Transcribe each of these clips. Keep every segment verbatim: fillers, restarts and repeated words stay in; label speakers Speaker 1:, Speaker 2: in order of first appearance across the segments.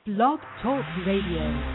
Speaker 1: Blog Talk Radio.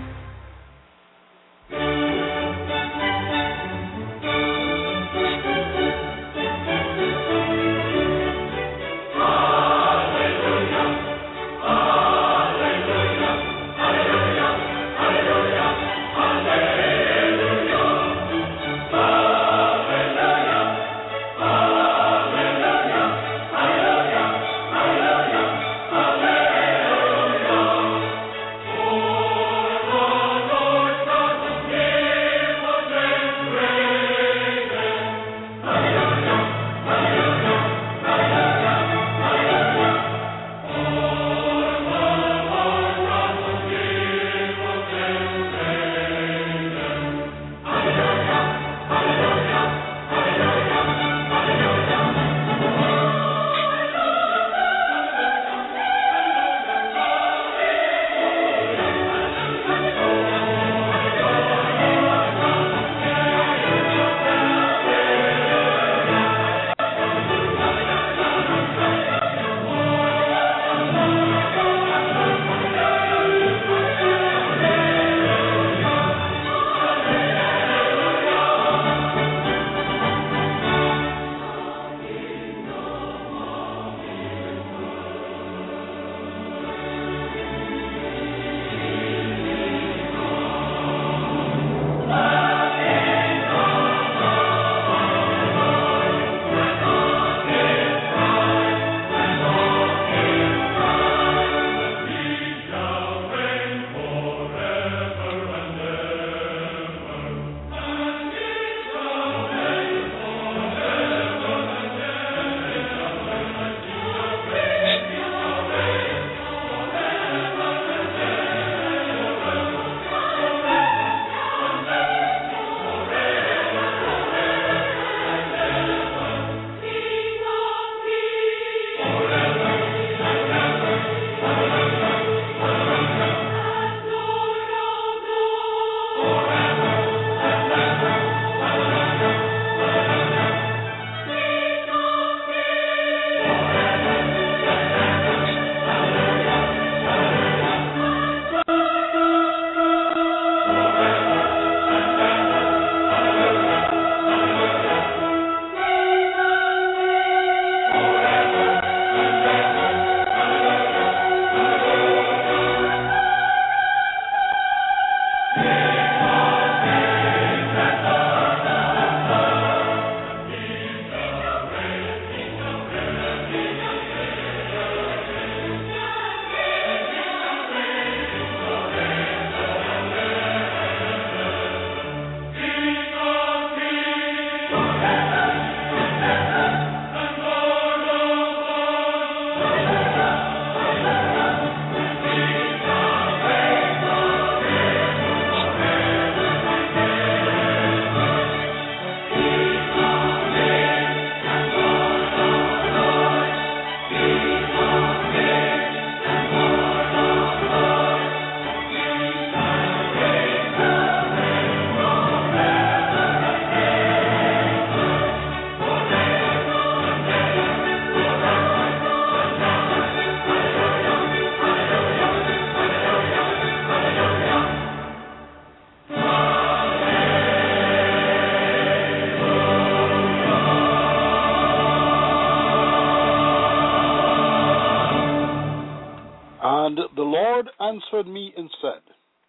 Speaker 2: Answered me and said,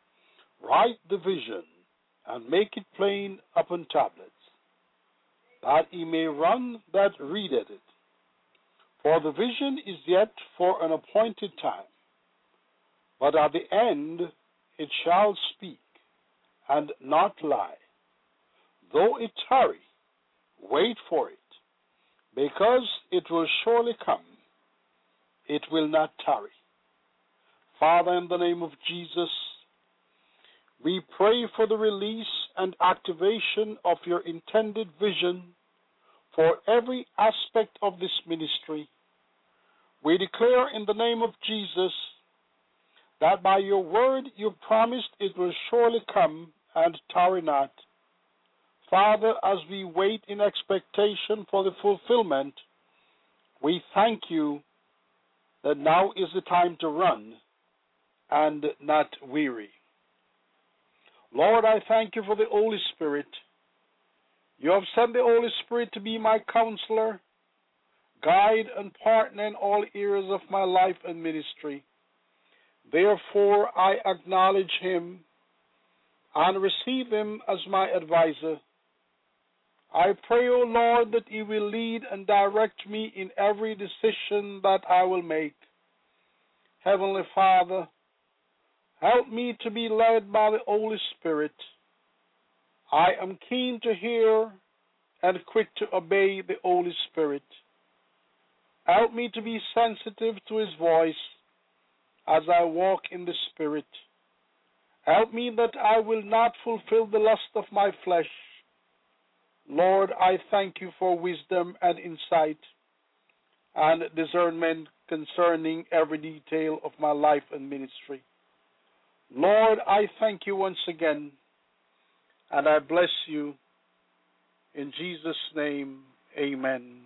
Speaker 2: Write the vision, and make it plain upon tablets, that he may run that readeth it. For the vision is yet for an appointed time, but at the end it shall speak, and not lie. Though it tarry, wait for it, because it will surely come, it will not tarry. Father, in the name of Jesus, we pray for the release and activation of your intended vision for every aspect of this ministry. We declare in the name of Jesus that by your word you promised it will surely come and tarry not. Father, as we wait in expectation for the fulfillment, we thank you that now is the time to run and not weary. Lord, I thank you for the Holy Spirit. You have sent the Holy Spirit to be my counselor, guide, and partner in all areas of my life and ministry. Therefore, I acknowledge him and receive him as my advisor. I pray, O Lord, that he will lead and direct me in every decision that I will make. Heavenly Father, help me to be led by the Holy Spirit. I am keen to hear and quick to obey the Holy Spirit. Help me to be sensitive to his voice as I walk in the Spirit. Help me that I will not fulfill the lust of my flesh. Lord, I thank you for wisdom and insight and discernment concerning every detail of my life and ministry. Lord, I thank you once again, and I bless you. In Jesus' name, amen.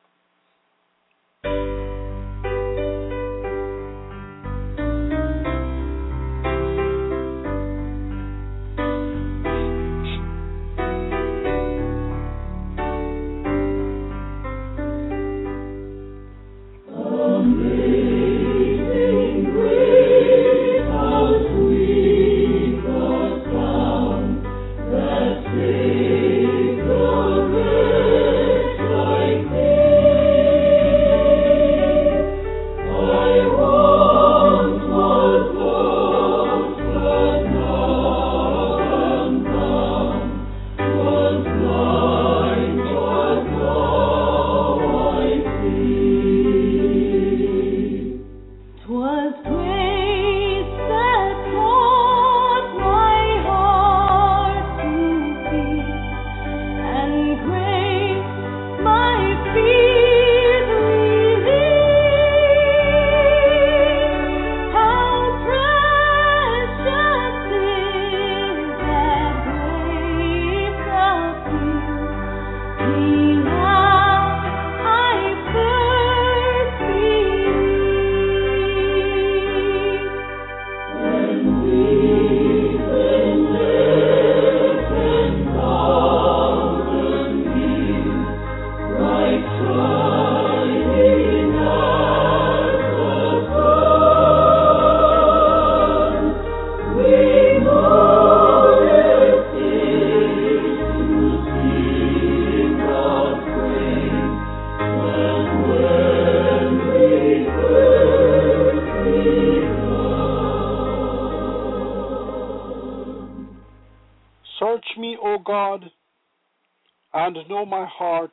Speaker 2: And know my heart.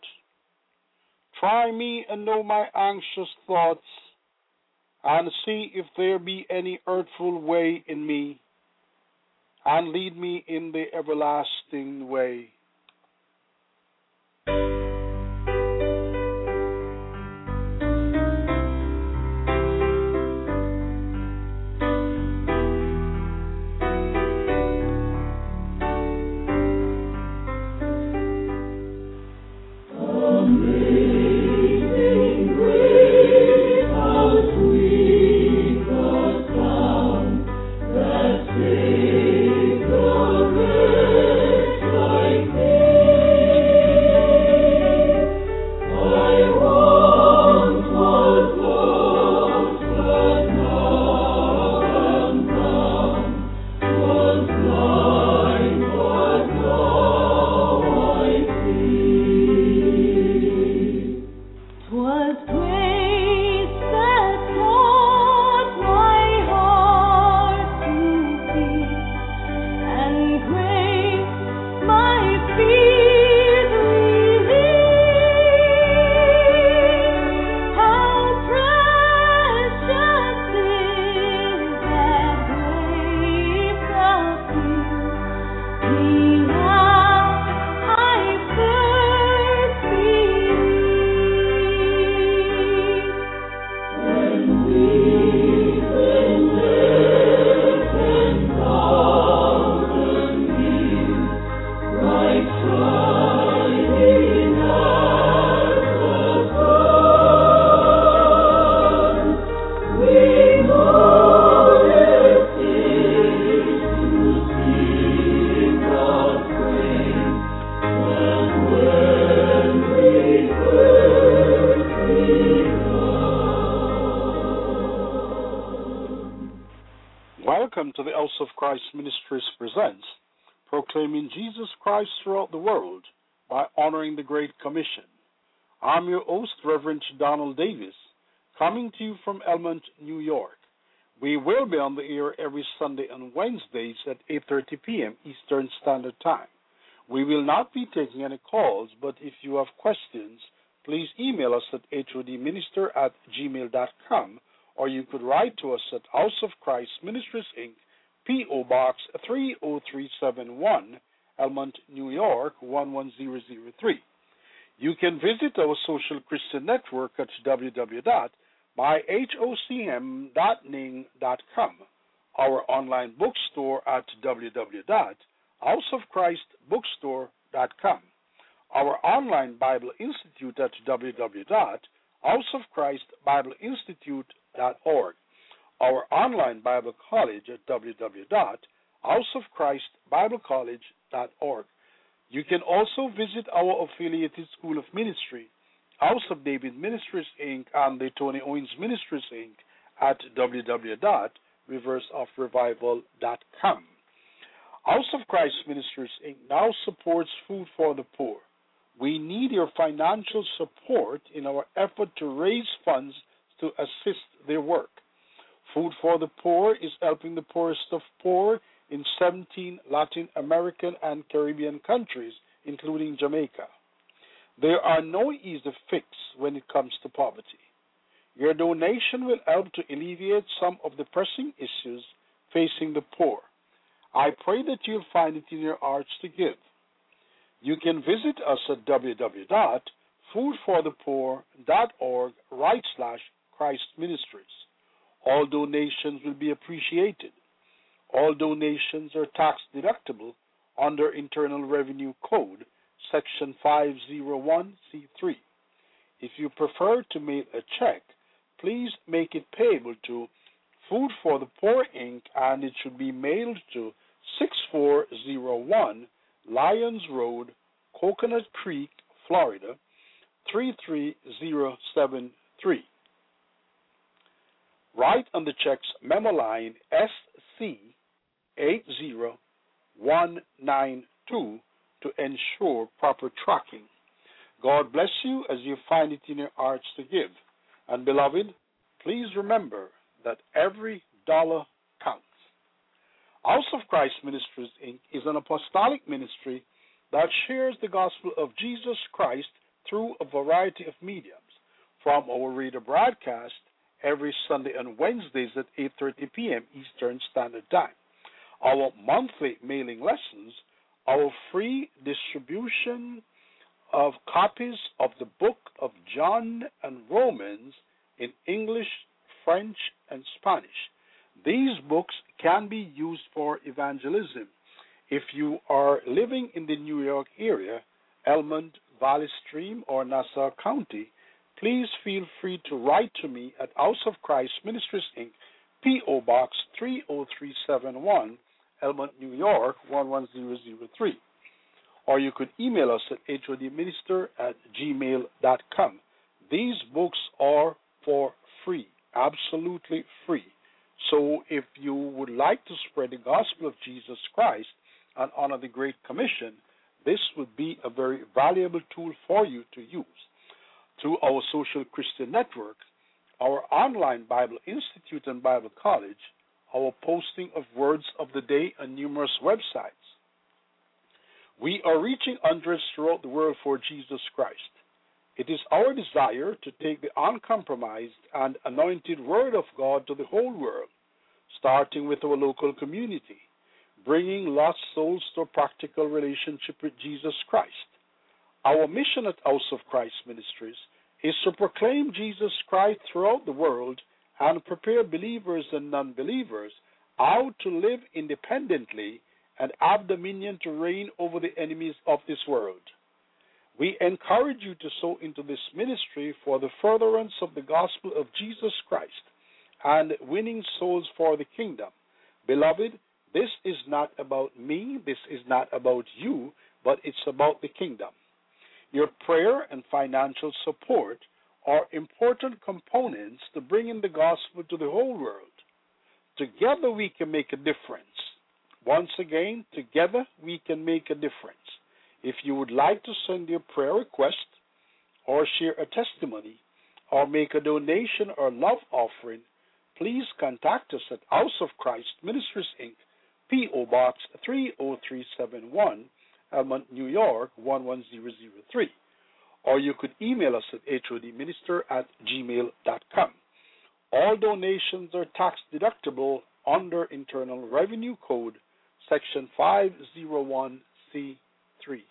Speaker 2: Try me and know my anxious thoughts, and see if there be any hurtful way in me, and lead me in the everlasting way.
Speaker 3: Like
Speaker 2: Welcome to the House of Christ Ministries presents Proclaiming Jesus Christ Throughout the World by Honoring the Great Commission. I'm your host, Reverend Donald Davis, coming to you from Elmont, New York. We will be on the air every Sunday and Wednesdays at eight thirty p.m. Eastern Standard Time. We will not be taking any calls, but if you have questions, please email us at h o d minister at gmail dot com, or you could write to us at House of Christ Ministries, Incorporated, P O. Box three oh three seven one, Elmont, New York one one zero zero three. You can visit our social Christian network at w w w dot my hocm dot ning dot com, our online bookstore at w w w dot house of christ bookstore dot com, our online Bible Institute at w w w dot house of christ bible institute dot org, our online Bible College at w w w dot house of christ bible college dot org. You can also visit our affiliated School of Ministry, House of David Ministries, Incorporated, and the Tony Owens Ministries, Incorporated at w w w dot rivers of revival dot com. House of Christ Ministries, Incorporated now supports Food for the Poor. We need your financial support in our effort to raise funds to assist their work. Food for the Poor is helping the poorest of poor in seventeen Latin American and Caribbean countries, including Jamaica. There are no easy fix when it comes to poverty. Your donation will help to alleviate some of the pressing issues facing the poor. I pray that you'll find it in your hearts to give. You can visit us at w w w dot food for the poor dot org right slash Christ Ministries. All donations will be appreciated. All donations are tax deductible under Internal Revenue Code, Section five oh one C three. If you prefer to mail a check, please make it payable to Food for the Poor, Incorporated, and it should be mailed to six four zero one Lyons Road, Coconut Creek, Florida, three three zero seven three. Write on the check's memo line S C eight zero one nine two to ensure proper tracking. God bless you as you find it in your hearts to give. And beloved, please remember that every dollar counts. House of Christ Ministries, Incorporated is an apostolic ministry that shares the gospel of Jesus Christ through a variety of mediums, from our radio broadcast every Sunday and Wednesdays at eight thirty p.m. Eastern Standard Time, our monthly mailing lessons, our free distribution of copies of the book of John and Romans in English, French, and Spanish. These books can be used for evangelism. If you are living in the New York area, Elmont, Valley Stream, or Nassau County, please feel free to write to me at House of Christ Ministries, Incorporated, P O. Box three oh three seven one, Elmont, New York one one zero zero three. Or you could email us at h o d minister at gmail dot com. These books are for free, absolutely free. So if you would like to spread the gospel of Jesus Christ and honor the Great Commission, this would be a very valuable tool for you to use. Through our social Christian network, our online Bible Institute and Bible College, our posting of words of the day on numerous websites. We are reaching hundreds throughout the world for Jesus Christ. It is our desire to take the uncompromised and anointed Word of God to the whole world, starting with our local community, bringing lost souls to a practical relationship with Jesus Christ. Our mission at House of Christ Ministries is to proclaim Jesus Christ throughout the world and prepare believers and non-believers how to live independently and have dominion to reign over the enemies of this world. We encourage you to sow into this ministry for the furtherance of the gospel of Jesus Christ and winning souls for the kingdom. Beloved, this is not about me, this is not about you, but it's about the kingdom. Your prayer and financial support are important components to bringing the gospel to the whole world. Together we can make a difference. Once again, together we can make a difference. If you would like to send your prayer request or share a testimony or make a donation or love offering, please contact us at House of Christ Ministries, Incorporated, P O. Box three oh three seven one, Elmont, New York one one zero zero three. Or you could email us at hodminister at gmail dot com. All donations are tax deductible under Internal Revenue Code, Section five oh one C three.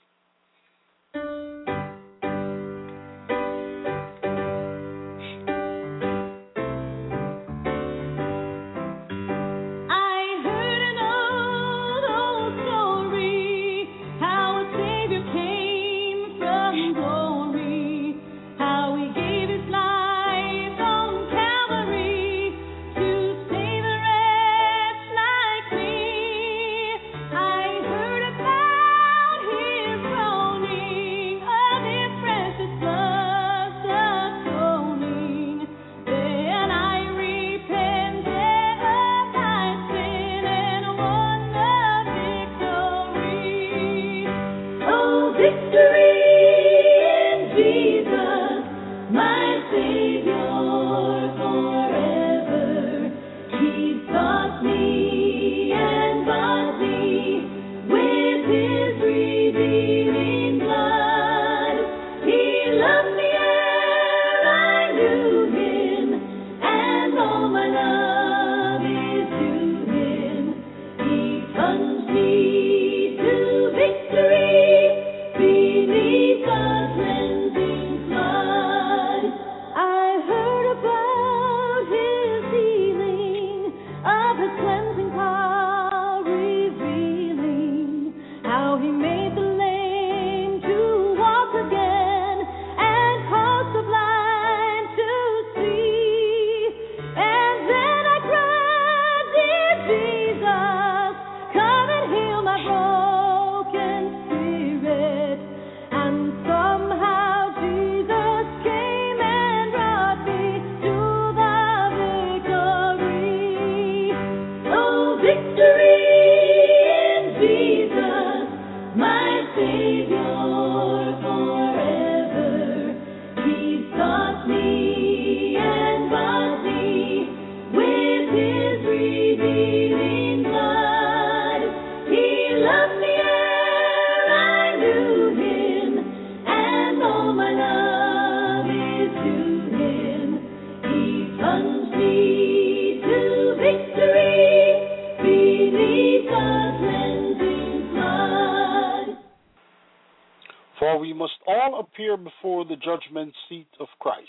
Speaker 2: For we must all appear before the judgment seat of Christ,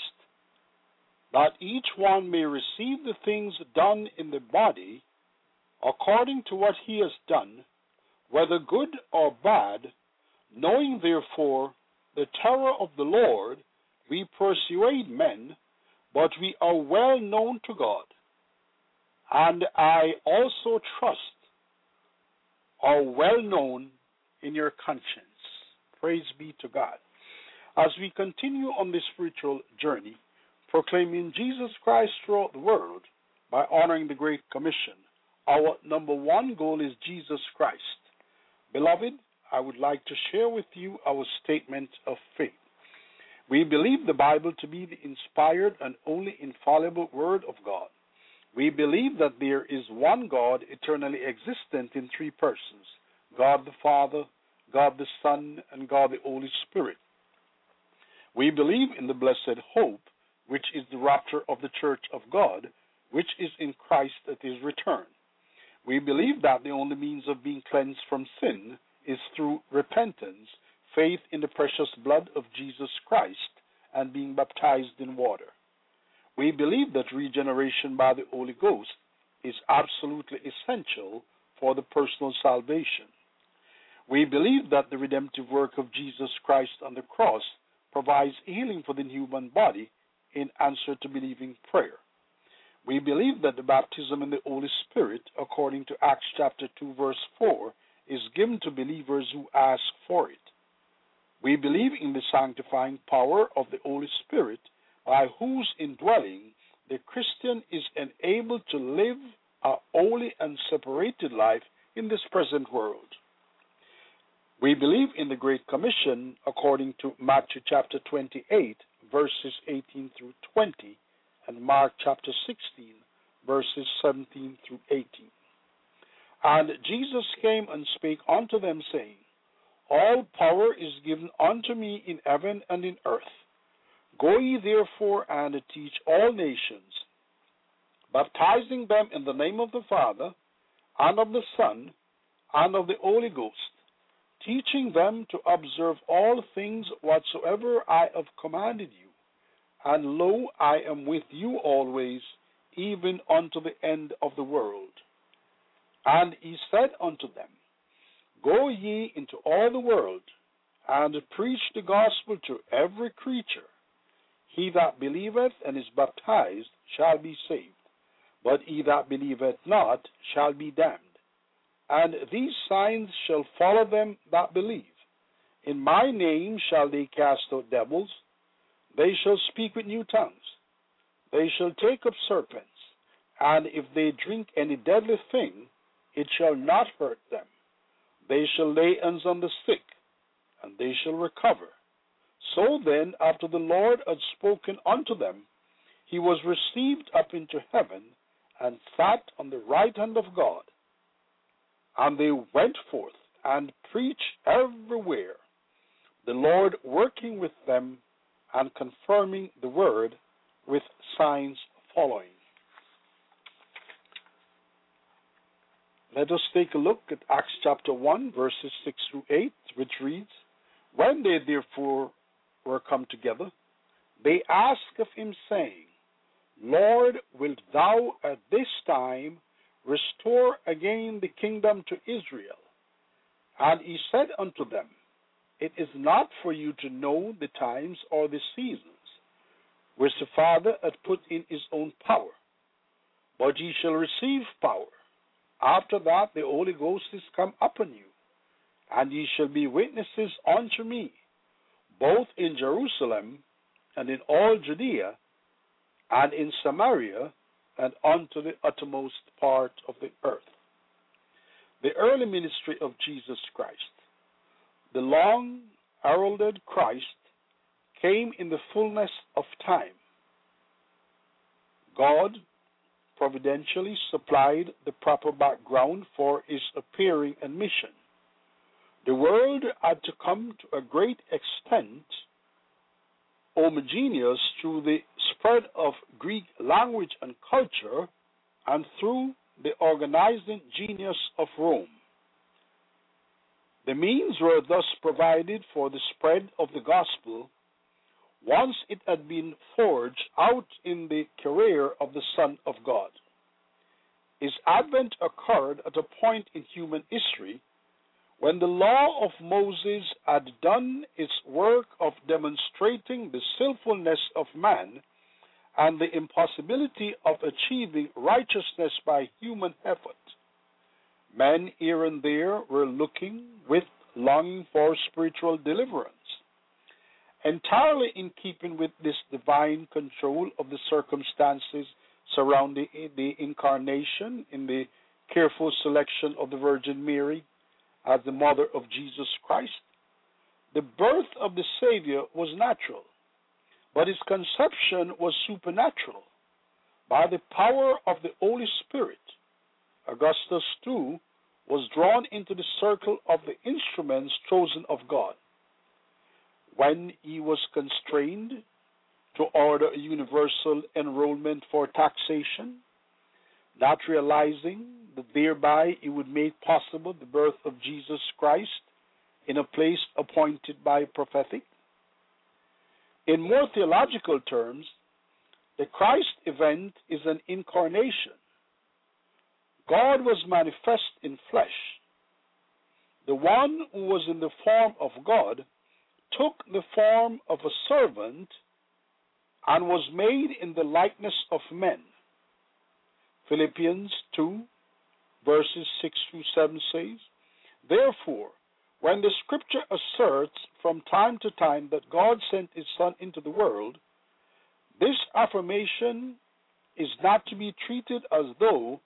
Speaker 2: that each one may receive the things done in the body according to what he has done, whether good or bad. Knowing therefore the terror of the Lord, we persuade men, but we are well known to God. And I also trust are well known in your conscience. Praise be to God. As we continue on this spiritual journey, proclaiming Jesus Christ throughout the world by honoring the Great Commission, our number one goal is Jesus Christ. Beloved, I would like to share with you our statement of faith. We believe the Bible to be the inspired and only infallible Word of God. We believe that there is one God eternally existent in three persons, God the Father, God the Son, and God the Holy Spirit. We believe in the blessed hope, which is the rapture of the church of God, which is in Christ at his return. We believe that the only means of being cleansed from sin is through repentance, faith in the precious blood of Jesus Christ, and being baptized in water. We believe that regeneration by the Holy Ghost is absolutely essential for the personal salvation. We believe that the redemptive work of Jesus Christ on the cross provides healing for the human body in answer to believing prayer. We believe that the baptism in the Holy Spirit, according to Acts chapter two, verse four, is given to believers who ask for it. We believe in the sanctifying power of the Holy Spirit, by whose indwelling the Christian is enabled to live a holy and separated life in this present world. We believe in the Great Commission according to Matthew chapter twenty-eight, verses eighteen through twenty, and Mark chapter sixteen, verses seventeen through eighteen. And Jesus came and spake unto them, saying, All power is given unto me in heaven and in earth. Go ye therefore and teach all nations, baptizing them in the name of the Father, and of the Son, and of the Holy Ghost, teaching them to observe all things whatsoever I have commanded you. And lo, I am with you always, even unto the end of the world. And he said unto them, Go ye into all the world, and preach the gospel to every creature. He that believeth and is baptized shall be saved, but he that believeth not shall be damned. And these signs shall follow them that believe. In my name shall they cast out devils. They shall speak with new tongues. They shall take up serpents. And if they drink any deadly thing, it shall not hurt them. They shall lay hands on the sick, and they shall recover. So then, after the Lord had spoken unto them, he was received up into heaven, and sat on the right hand of God. And they went forth and preached everywhere, the Lord working with them and confirming the word with signs following. Let us take a look at Acts chapter one, verses six through eight, which reads, When they therefore were come together, they asked of him, saying, Lord, wilt thou at this time restore again the kingdom to Israel? And he said unto them, It is not for you to know the times or the seasons, which the Father hath put in his own power, but ye shall receive power. After that the Holy Ghost is come upon you, and ye shall be witnesses unto me, both in Jerusalem and in all Judea, and in Samaria, and unto the uttermost part of the earth. The early ministry of Jesus Christ, the long heralded Christ, came in the fullness of time. God providentially supplied the proper background for his appearing and mission. The world had to come to a great extent homogeneous through the spread of Greek language and culture, and through the organizing genius of Rome. The means were thus provided for the spread of the gospel once it had been forged out in the career of the Son of God. His advent occurred at a point in human history when the law of Moses had done its work of demonstrating the sinfulness of man and the impossibility of achieving righteousness by human effort. Men here and there were looking with longing for spiritual deliverance. Entirely in keeping with this divine control of the circumstances surrounding the incarnation in the careful selection of the Virgin Mary as the mother of Jesus Christ, the birth of the Savior was natural, but his conception was supernatural. By the power of the Holy Spirit, Augustus too was drawn into the circle of the instruments chosen of God. When he was constrained to order a universal enrollment for taxation, not realizing that thereby he would make possible the birth of Jesus Christ in a place appointed by prophetic. In more theological terms, the Christ event is an incarnation. God was manifest in flesh. The one who was in the form of God took the form of a servant and was made in the likeness of men. Philippians two, verses six through seven says, Therefore, when the Scripture asserts from time to time that God sent his Son into the world, this affirmation is not to be treated as though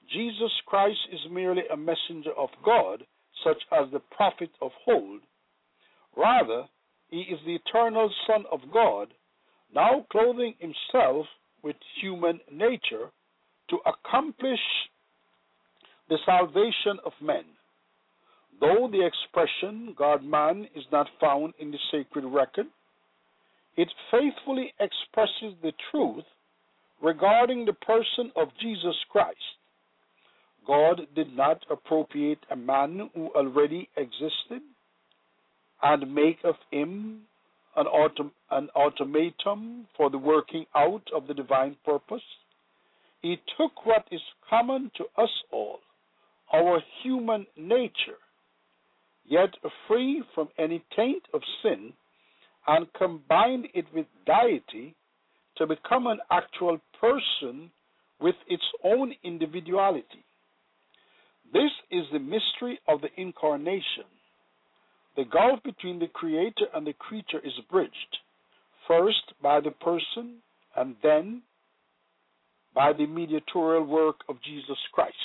Speaker 2: Jesus Christ is merely a messenger of God, such as the prophet of old. Rather, he is the eternal Son of God, now clothing himself with human nature to accomplish the salvation of men. Though the expression God-man is not found in the sacred record, it faithfully expresses the truth regarding the person of Jesus Christ. God did not appropriate a man who already existed and make of him an, autom- an automaton for the working out of the divine purpose. He took what is common to us all, our human nature, yet free from any taint of sin, and combined it with deity to become an actual person with its own individuality. This is the mystery of the incarnation. The gulf between the creator and the creature is bridged, first by the person and then by the mediatorial work of Jesus Christ.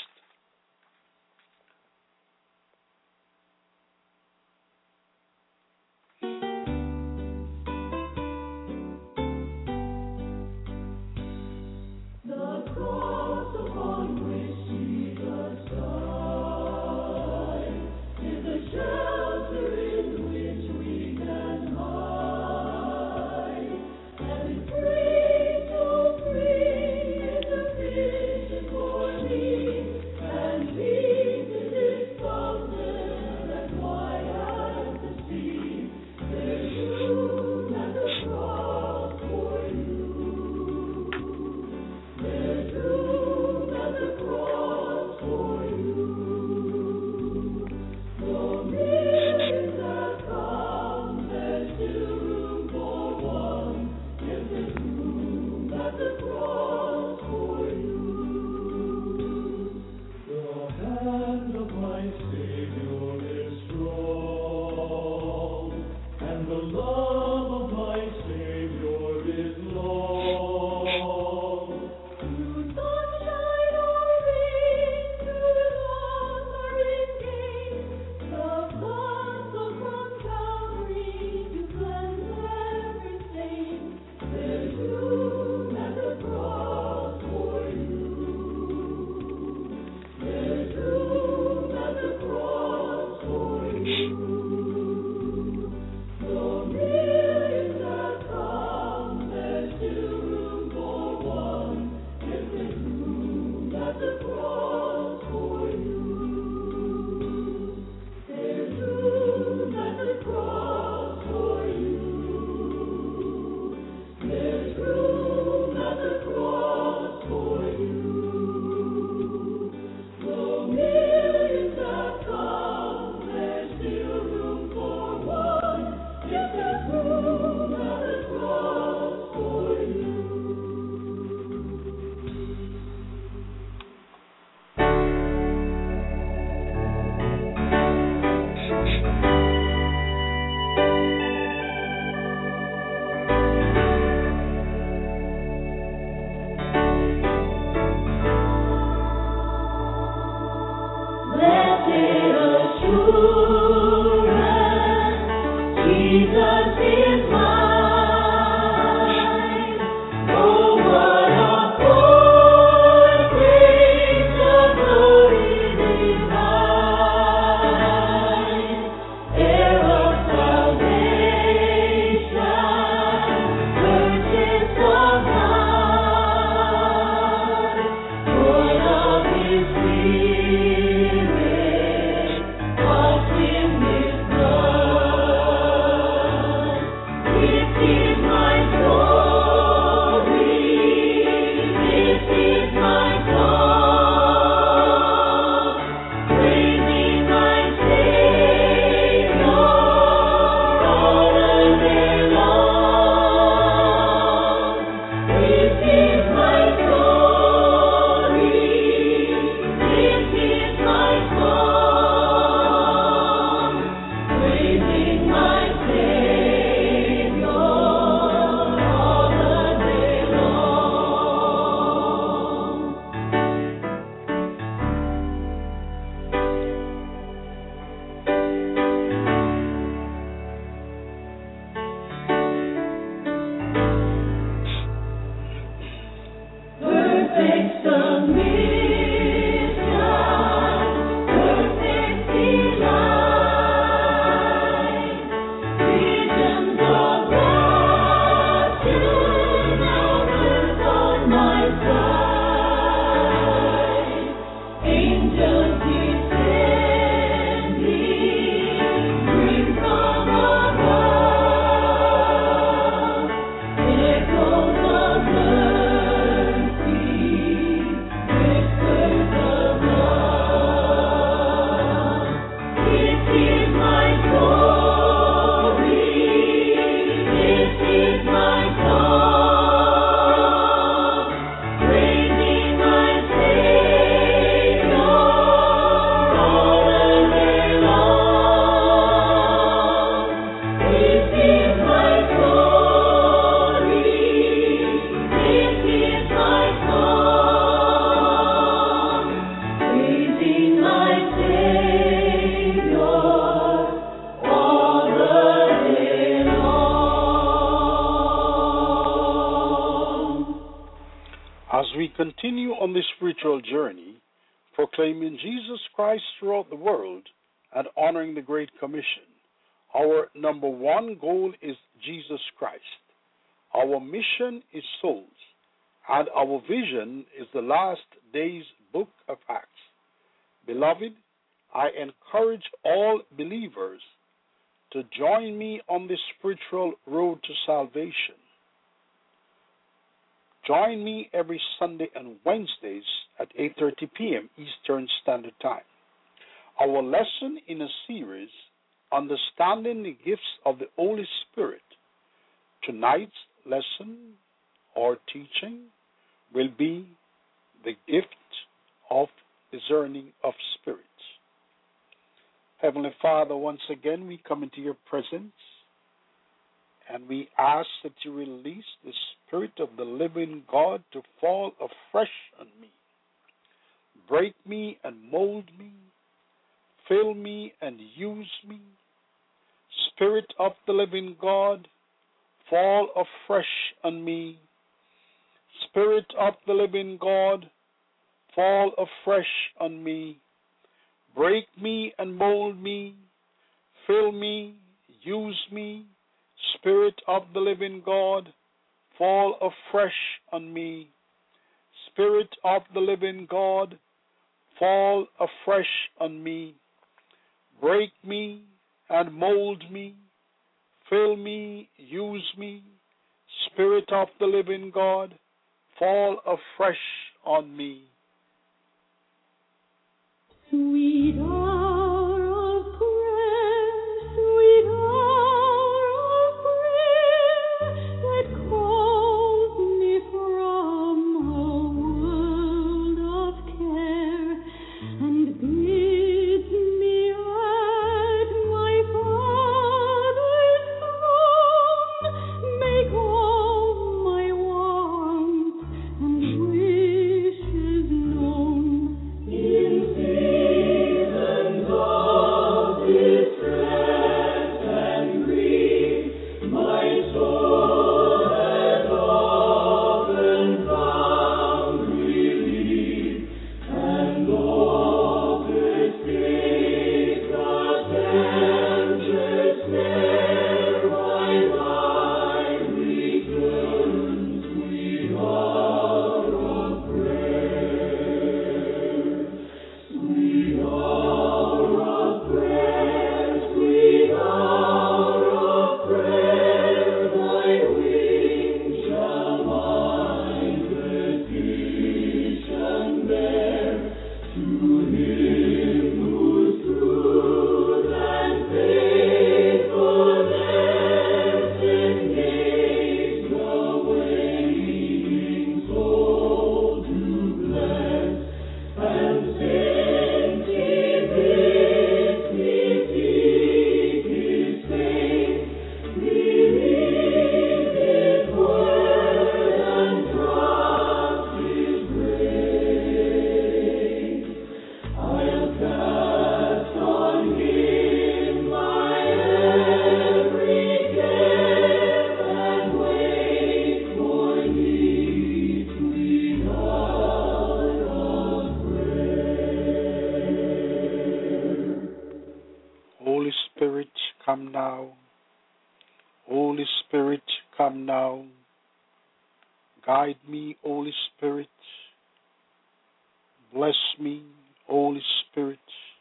Speaker 2: continue on this spiritual journey, proclaiming Jesus Christ throughout the world and honoring the Great Commission. Our number one goal is Jesus Christ. Our mission is souls, and our vision is the last days book of Acts. Beloved, I encourage all believers to join me on this spiritual road to salvation. Join me every Sunday and Wednesdays at eight thirty p.m. Eastern Standard Time. Our lesson in a series, Understanding the Gifts of the Holy Spirit. Tonight's lesson or teaching will be the gift of discerning of spirits. Heavenly Father, once again we come into your presence and we ask that you release the Spirit of the living God to fall afresh on me. Break me and mold me. Fill me and use me. Spirit of the living God, fall afresh on me. Spirit of the living God, fall afresh on me. Break me and mold me. Fill me, use me. Spirit of the living God, fall afresh on me. Spirit of the living God, fall afresh on me. Break me and mold me. Fill me, use me. Spirit of the living God, fall afresh on me.
Speaker 3: Sweet hour of prayer, sweet hour of prayer, that calls me from a world of care, and bids me at my Father's throne make all my wants and wishes known. In seasons of distress and grief, my soul has often found relief, and oft escaped the tempter's snare by thy return, sweet hour of prayer. Sweet hour of prayer, sweet hour of prayer, thy wings shall my petition bear to Him whose truth and faithfulness engage the waiting soul to bless. And since He bids me seek His face, believe His word and trust His grace, I'll cast on Him my every care and wait for Thee, sweet hour of prayer.
Speaker 2: Holy Spirit, come now. Holy Spirit, come now. Guide me, Holy Spirit. Bless me, Holy Spirit.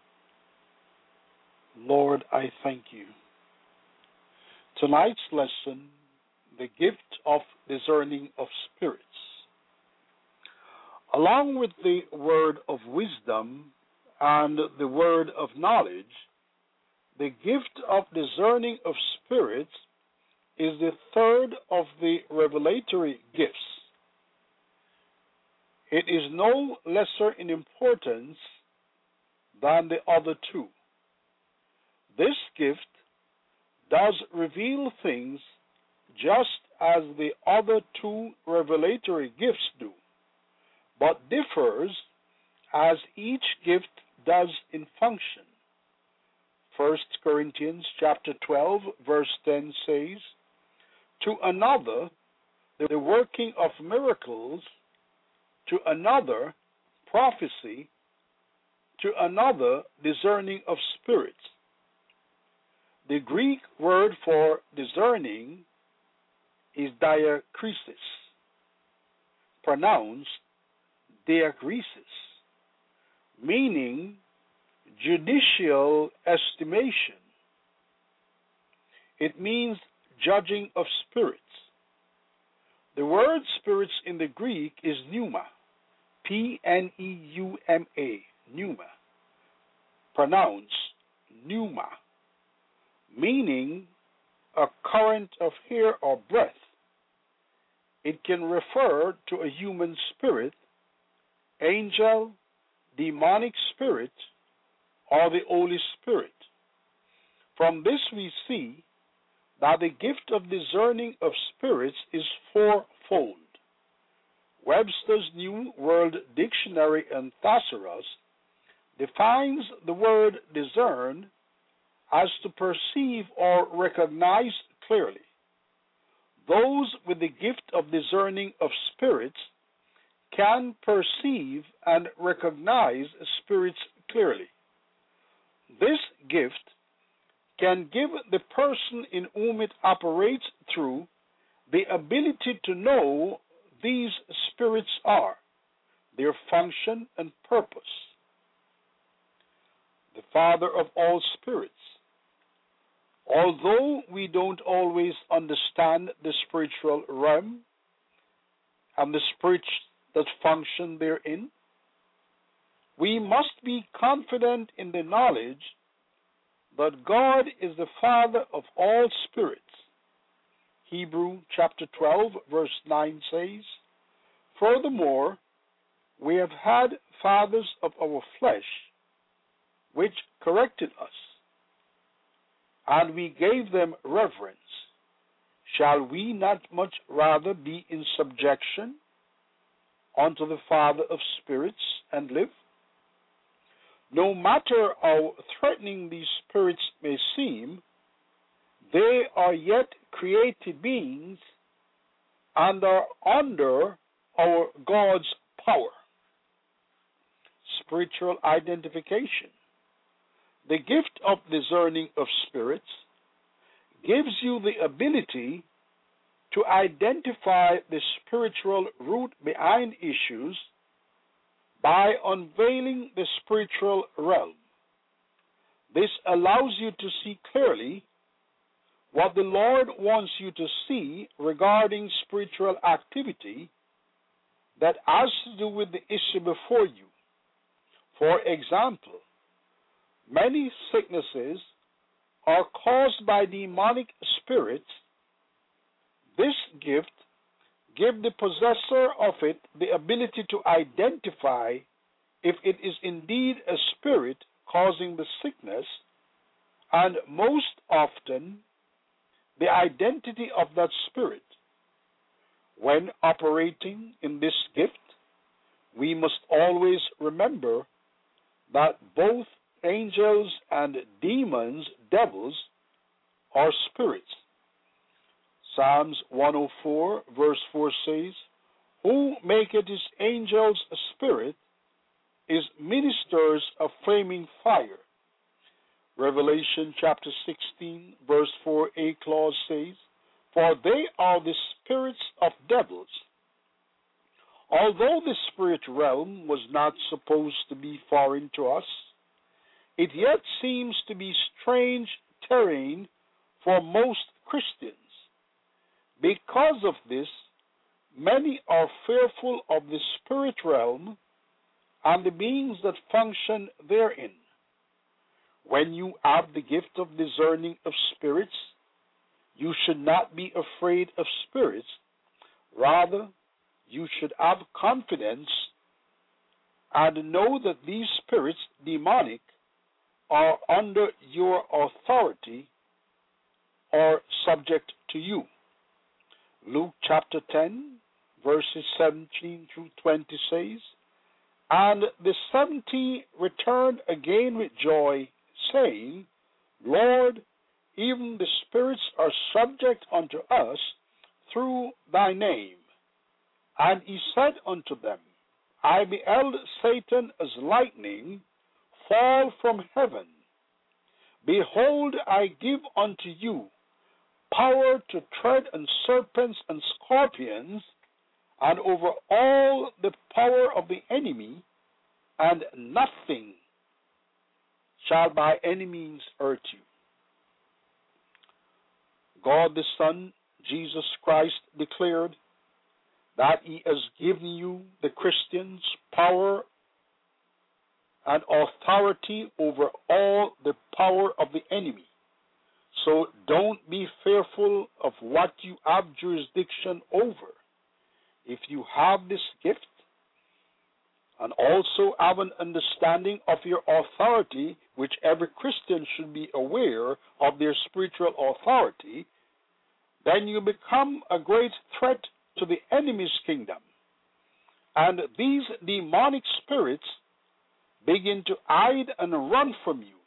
Speaker 2: Lord, I thank you. Tonight's lesson, the gift of discerning of spirits. Along with the word of wisdom and the word of knowledge, the gift of discerning of spirits is the third of the revelatory gifts. It is no lesser in importance than the other two. This gift does reveal things just as the other two revelatory gifts do, but differs as each gift does in function. First Corinthians chapter twelve, verse ten says, "To another, the working of miracles, to another prophecy, to another discerning of spirits. The Greek word for discerning is diakrisis, pronounced diakrisis, meaning judicial estimation. It means judging of spirits. The word spirits in the Greek is pneuma, P N E U M A, pneuma, pronounced pneuma, meaning a current of air or breath. It can refer to a human spirit, angel, demonic spirit, or the Holy Spirit. From this we see that the gift of discerning of spirits is fourfold. Webster's New World Dictionary and Thesaurus defines the word discern as to perceive or recognize clearly. Those with the gift of discerning of spirits can perceive and recognize spirits clearly. This gift can give the person in whom it operates through the ability to know these spirits are, their function and purpose. The Father of all spirits. Although we don't always understand the spiritual realm and the spirits that function therein, we must be confident in the knowledge that God is the Father of all spirits. Hebrews chapter twelve, verse nine says, "Furthermore, we have had fathers of our flesh, which corrected us, and we gave them reverence. Shall we not much rather be in subjection unto the Father of spirits and live?" No matter how threatening these spirits may seem, they are yet created beings and are under our God's power. Spiritual identification. The gift of discerning of spirits gives you the ability to identify the spiritual root behind issues by unveiling the spiritual realm. This allows you to see clearly what the Lord wants you to see regarding spiritual activity that has to do with the issue before you. For example, many sicknesses are caused by demonic spirits. This gift gives the possessor of it the ability to identify if it is indeed a spirit causing the sickness, and most often the identity of that spirit. When operating in this gift, we must always remember that both angels and demons, devils, are spirits. Psalms one oh four, verse four says, "Who maketh his angels a spirit, is ministers of flaming fire." Revelation chapter sixteen, verse four a clause says, "For they are the spirits of devils." Although the spirit realm was not supposed to be foreign to us, it yet seems to be strange terrain for most Christians. Because of this, many are fearful of the spirit realm and the beings that function therein. When you have the gift of discerning of spirits, you should not be afraid of spirits. Rather, you should have confidence and know that these spirits, demonic, are under your authority or subject to you. Luke chapter ten, verses seventeen through twenty says, "And the seventy returned again with joy, saying, Lord, even the spirits are subject unto us through thy name. And he said unto them, I beheld Satan as lightning fall from heaven. Behold, I give unto you power to tread on serpents and scorpions, and over all the power of the enemy, and nothing shall by any means hurt you. God the Son, Jesus Christ, declared that he has given you, the Christians, power and authority over all the power of the enemy. So don't be fearful of what you have jurisdiction over. If you have this gift and also have an understanding of your authority, which every Christian should be aware of their spiritual authority, then you become a great threat to the enemy's kingdom. And these demonic spirits begin to hide and run from you.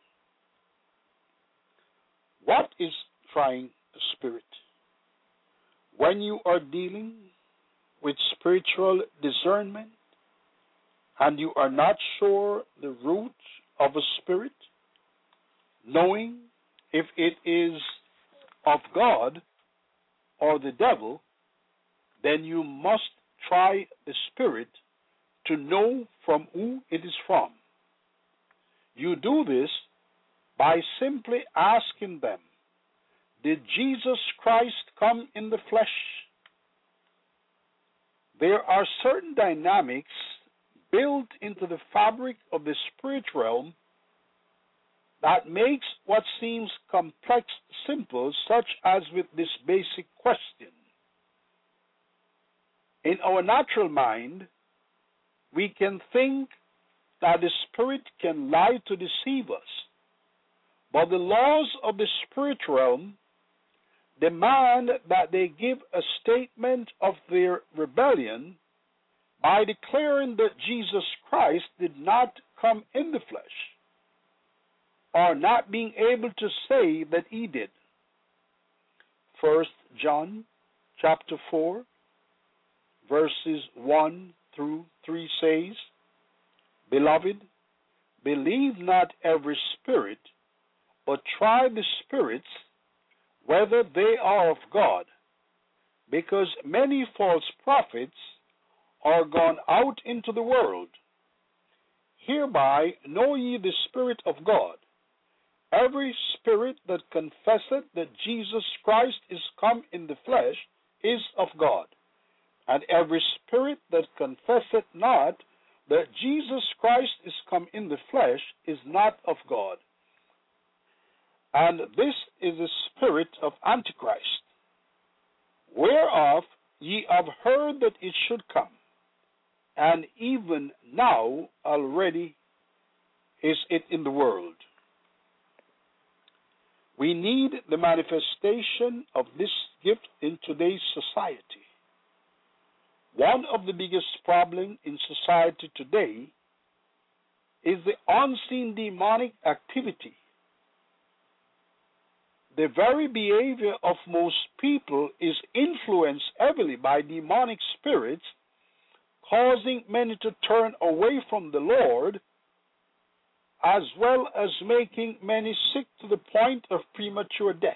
Speaker 2: What is trying the spirit? When you are dealing with spiritual discernment and you are not sure the root of a spirit, knowing if it is of God or the devil, then you must try the spirit to know from who it is from. You do this by simply asking them, did Jesus Christ come in the flesh? There are certain dynamics built into the fabric of the spirit realm that makes what seems complex simple, such as with this basic question. In our natural mind, we can think that the spirit can lie to deceive us, but the laws of the spirit realm demand that they give a statement of their rebellion by declaring that Jesus Christ did not come in the flesh, or not being able to say that he did. First John chapter four, verses one through three says, Beloved, believe not every spirit, but try the spirits whether they are of God, because many false prophets are gone out into the world. Hereby know ye the Spirit of God. Every spirit that confesseth that Jesus Christ is come in the flesh is of God, and every spirit that confesseth not that Jesus Christ is come in the flesh is not of God. And this is the spirit of Antichrist, whereof ye have heard that it should come, and even now already is it in the world. We need the manifestation of this gift in today's society. One of the biggest problems in society today is the unseen demonic activity. The very behavior of most people is influenced heavily by demonic spirits, causing many to turn away from the Lord, as well as making many sick to the point of premature death.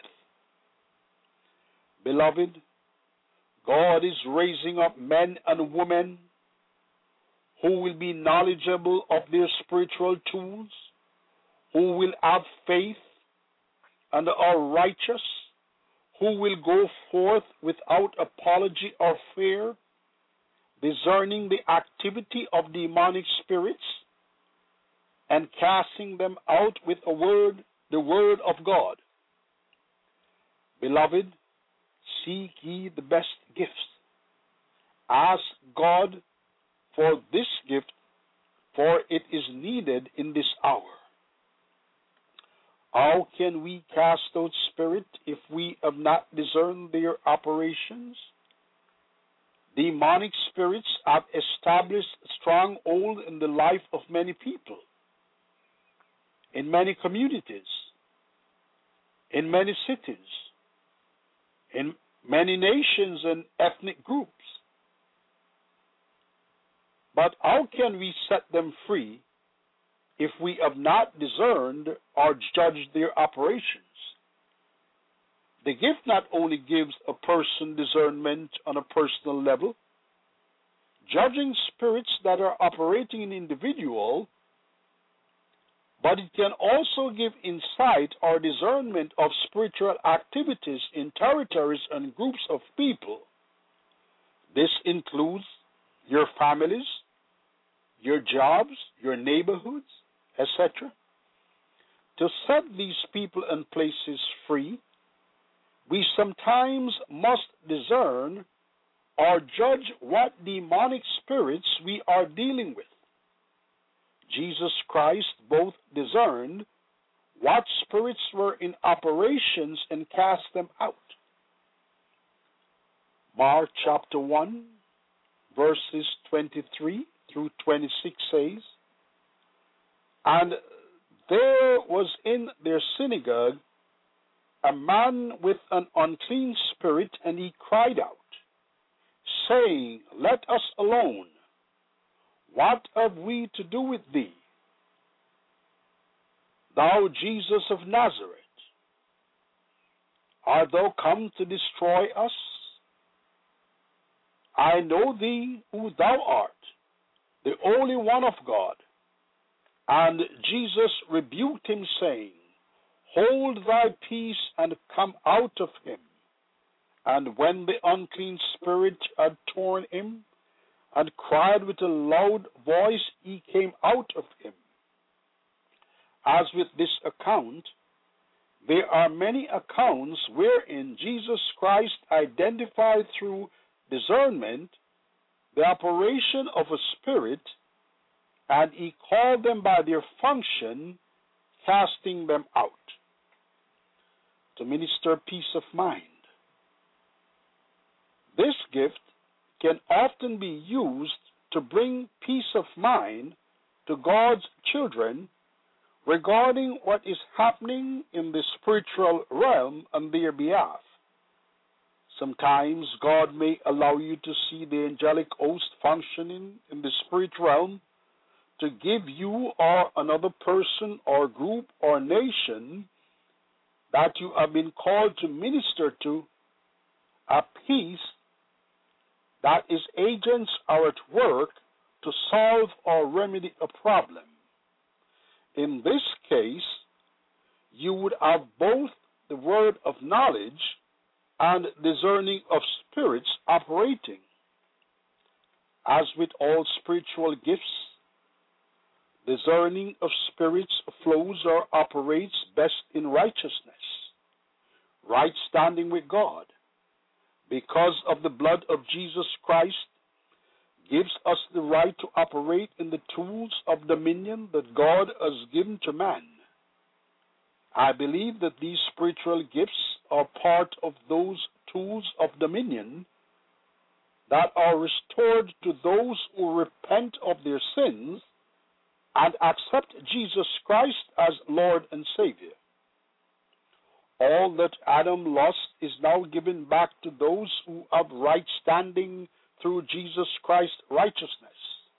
Speaker 2: Beloved, God is raising up men and women who will be knowledgeable of their spiritual tools, who will have faith and are righteous, who will go forth without apology or fear, discerning the activity of demonic spirits and casting them out with a word, the word of God. Beloved, seek ye the best gifts. Ask God for this gift, for it is needed in this hour. How can we cast out spirit if we have not discerned their operations? Demonic spirits have established a stronghold in the life of many people, in many communities, in many cities, in many nations and ethnic groups. But how can we set them free if we have not discerned or judged their operations? The gift not only gives a person discernment on a personal level, judging spirits that are operating in individual, but it can also give insight or discernment of spiritual activities in territories and groups of people. This includes your families, your jobs, your neighborhoods, et cetera. To set these people and places free, we sometimes must discern or judge what demonic spirits we are dealing with. Jesus Christ both discerned what spirits were in operations and cast them out. Mark chapter one, verses twenty-three through twenty-six says, "And there was in their synagogue a man with an unclean spirit, and he cried out, saying, Let us alone. What have we to do with thee, thou Jesus of Nazareth? Art thou come to destroy us? I know thee who thou art, the Holy One of God. And Jesus rebuked him, saying, Hold thy peace, and come out of him. And when the unclean spirit had torn him, and cried with a loud voice, he came out of him. As with this account, there are many accounts wherein Jesus Christ identified through discernment the operation of a spirit, and he called them by their function, casting them out. To minister peace of mind. This gift can often be used to bring peace of mind to God's children regarding what is happening in the spiritual realm on their behalf. Sometimes God may allow you to see the angelic host functioning in the spirit realm to give you or another person or group or nation that you have been called to minister to a peace that its agents are at work to solve or remedy a problem. In this case, you would have both the word of knowledge and discerning of spirits operating. As with all spiritual gifts, discerning of spirits flows or operates best in righteousness, right standing with God, because of the blood of Jesus Christ, gives us the right to operate in the tools of dominion that God has given to man. I believe that these spiritual gifts are part of those tools of dominion that are restored to those who repent of their sins and accept Jesus Christ as Lord and Savior. All that Adam lost is now given back to those who have right standing through Jesus Christ's righteousness.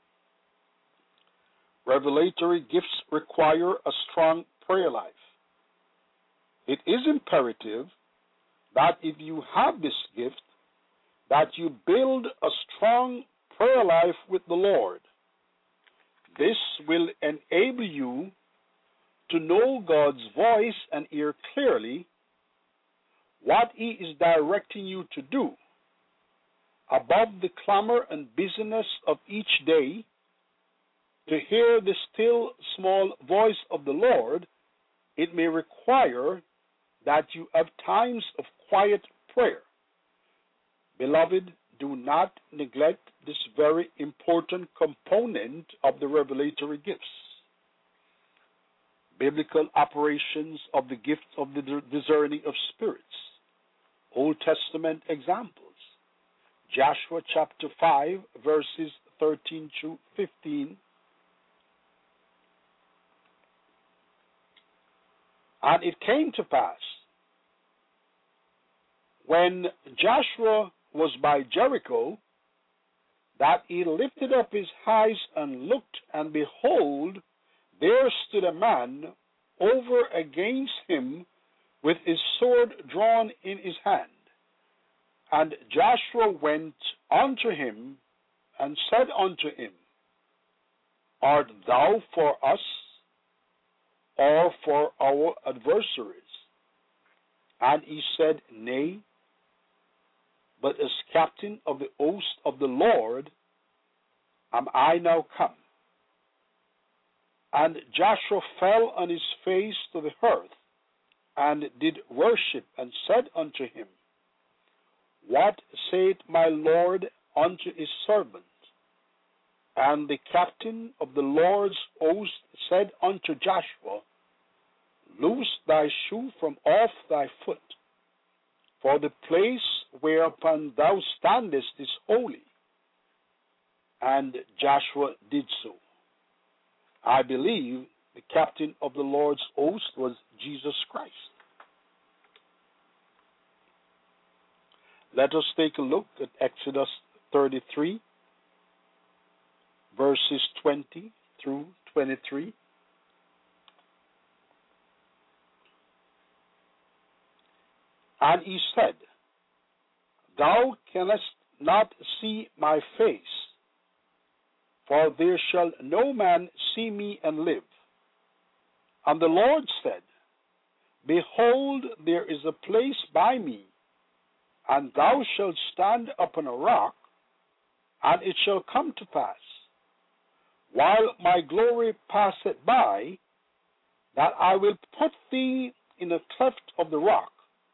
Speaker 2: Revelatory gifts require a strong prayer life. It is imperative that if you have this gift, that you build a strong prayer life with the Lord. This will enable you to know God's voice and hear clearly what He is directing you to do. Above the clamor and busyness of each day, to hear the still small voice of the Lord, it may require that you have times of quiet prayer. Beloved, do not neglect this very important component of the revelatory gifts. Biblical operations of the gift of the discerning of spirits. Old Testament examples. Joshua chapter five, verses thirteen to fifteen. And it came to pass, when Joshua was by Jericho, that he lifted up his eyes and looked, and behold, there stood a man over against him with his sword drawn in his hand. And Joshua went unto him and said unto him, Art thou for us, or for our adversaries? And he said, Nay, but as captain of the host of the Lord am I now come. And Joshua fell on his face to the earth, and did worship, and said unto him, What saith my Lord unto his servant? And the captain of the Lord's host said unto Joshua, Loose thy shoe from off thy foot, for the place whereupon thou standest is holy. And Joshua did so. I believe the captain of the Lord's host was Jesus Christ. Let us take a look at Exodus thirty-three, verses twenty through twenty-three. And he said, Thou canst not see my face, for there shall no man see me and live. And the Lord said, Behold, there is a place by me, and thou shalt stand upon a rock, and it shall come to pass, while my glory passeth by, that I will put thee in a cleft of the rock,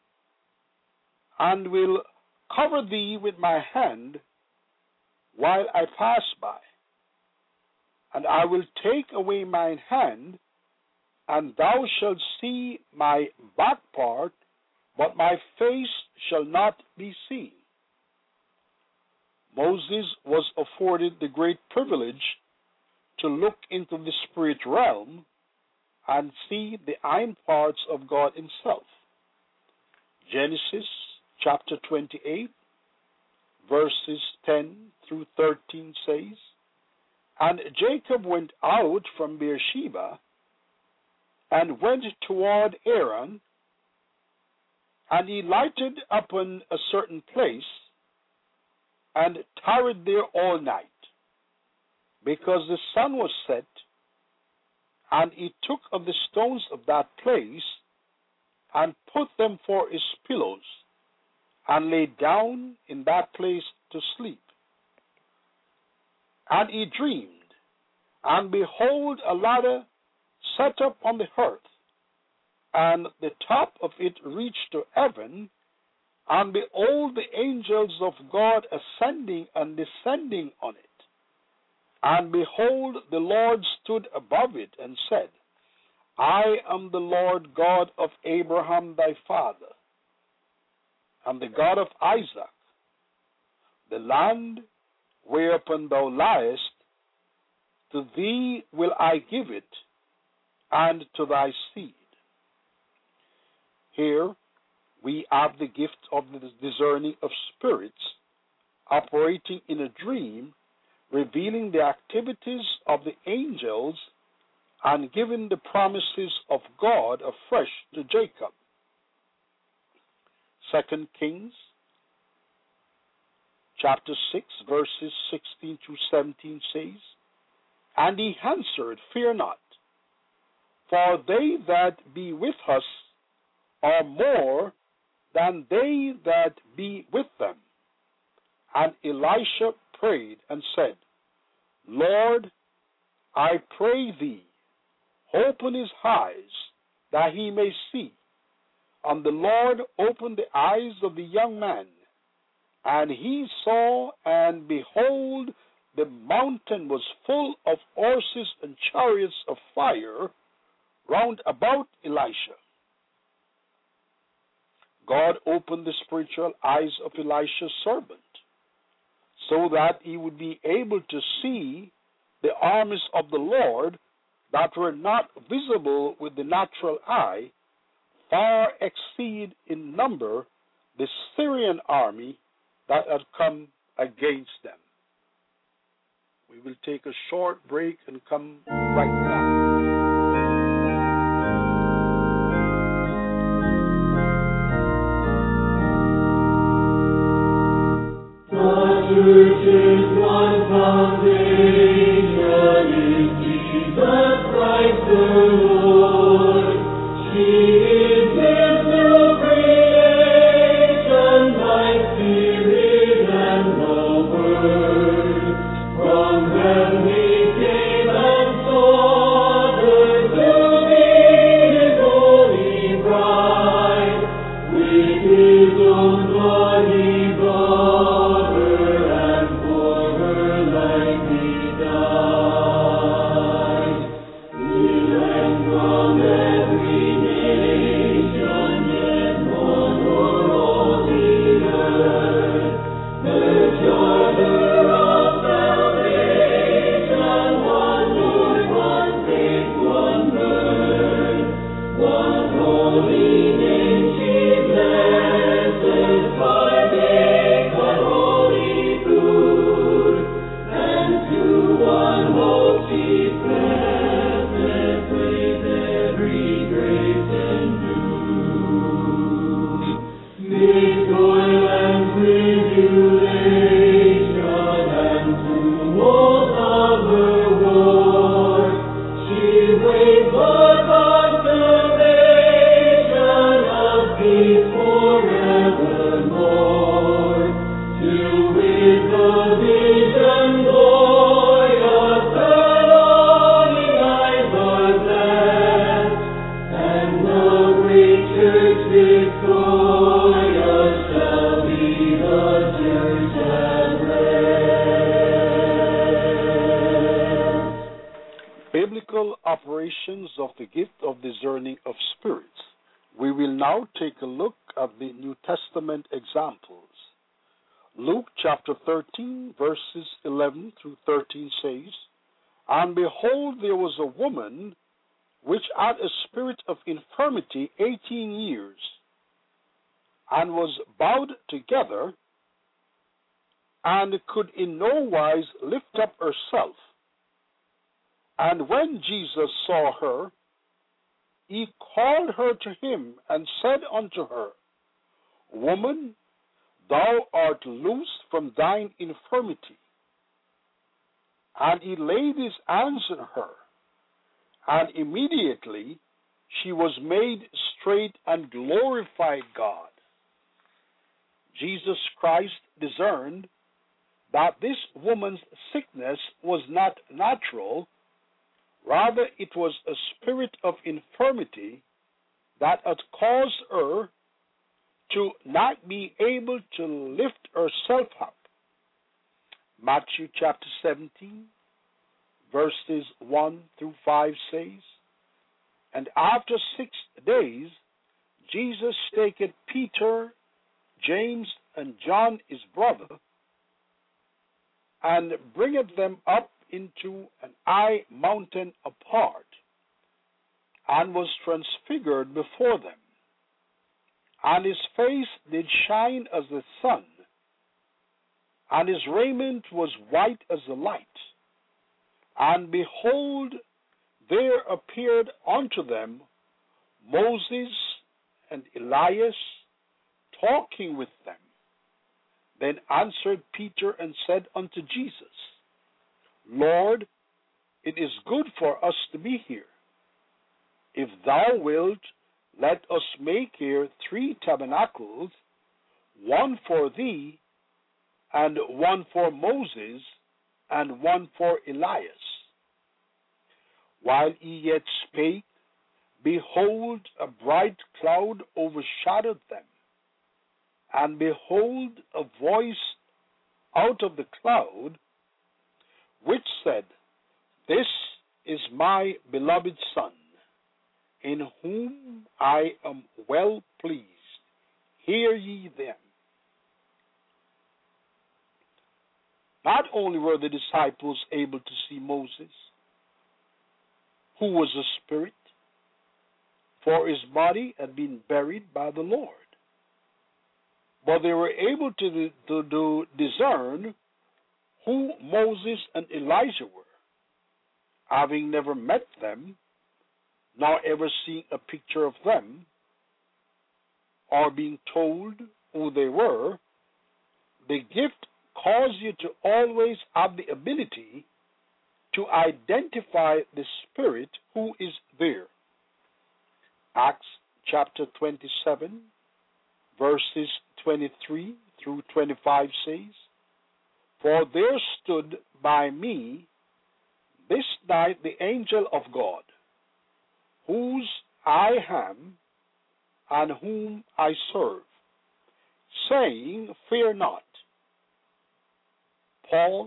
Speaker 2: and will cover thee with my hand while I pass by. And I will take away mine hand, and thou shalt see my back part, but my face shall not be seen. Moses was afforded the great privilege to look into the spirit realm and see the hind parts of God himself. Genesis chapter twenty-eight, verses ten through thirteen says, And Jacob went out from Beersheba and went toward Haran, and he lighted upon a certain place and tarried there all night, because the sun was set. And he took of the stones of that place and put them for his pillows, and lay down in that place to sleep. And he dreamed, and behold, a ladder set up on the earth, and the top of it reached to heaven, and behold, the angels of God ascending and descending on it. And behold, the Lord stood above it and said, I am the Lord God of Abraham thy father, and the God of Isaac. The land whereupon thou liest, to thee will I give it, and to thy seed. Here we have the gift of the discerning of spirits, operating in a dream, revealing the activities of the angels, and giving the promises of God afresh to Jacob. Second Kings chapter six, verses sixteen through seventeen says, And he answered, Fear not, for they that be with us are more than they that be with them. And Elisha prayed and said, Lord, I pray thee, open his eyes, that he may see. And the Lord opened the eyes of the young man, and he saw, and behold, the mountain was full of horses and chariots of fire round about Elisha. God opened the spiritual eyes of Elisha's servant, so that he would be able to see the armies of the Lord that were not visible with the natural eye, far exceed in number the Syrian army that had come against them. We will take a short break and come right back.
Speaker 3: Church is one foundation, is Jesus Christ the Lord. She is His new creation by Spirit and the Word. From heaven He came and sought her to be His holy bride. With His own blood He bought her.
Speaker 2: Biblical operations of the gift of discerning of spirits. We will now take a look at the New Testament examples. Luke chapter thirteen, verses eleven through thirteen says, And behold, there was a woman which had a spirit of infirmity eighteen years, and was bowed together, and could in no wise lift up herself. And when Jesus saw her, he called her to him, and said unto her, Woman, thou art loosed from thine infirmity. And he laid his hands on her, and immediately she was made straight and glorified God. Jesus Christ discerned that this woman's sickness was not natural, rather it was a spirit of infirmity that had caused her to not be able to lift herself up. Matthew chapter seventeen, verses one through five says, And after six days Jesus taketh Peter, James, and John his brother, and bringeth them up into an high mountain apart, and was transfigured before them. And his face did shine as the sun, and his raiment was white as the light. And behold, there appeared unto them Moses and Elias, talking with them. Then answered Peter and said unto Jesus, Lord, it is good for us to be here. If thou wilt, let us make here three tabernacles, one for thee, and one for Moses, and one for Elias. While he yet spake, behold, a bright cloud overshadowed them. And behold, a voice out of the cloud, which said, This is my beloved Son, in whom I am well pleased. Hear ye them. Not only were the disciples able to see Moses, who was a spirit, for his body had been buried by the Lord, but they were able to, to, to discern who Moses and Elijah were, having never met them, nor ever seen a picture of them, or being told who they were. The gift causes you to always have the ability to identify the Spirit who is there. Acts chapter twenty-seven, verses twenty-three through twenty-five says, "For there stood by me this night the angel of God, whose I am and whom I serve, saying, Fear not." Paul,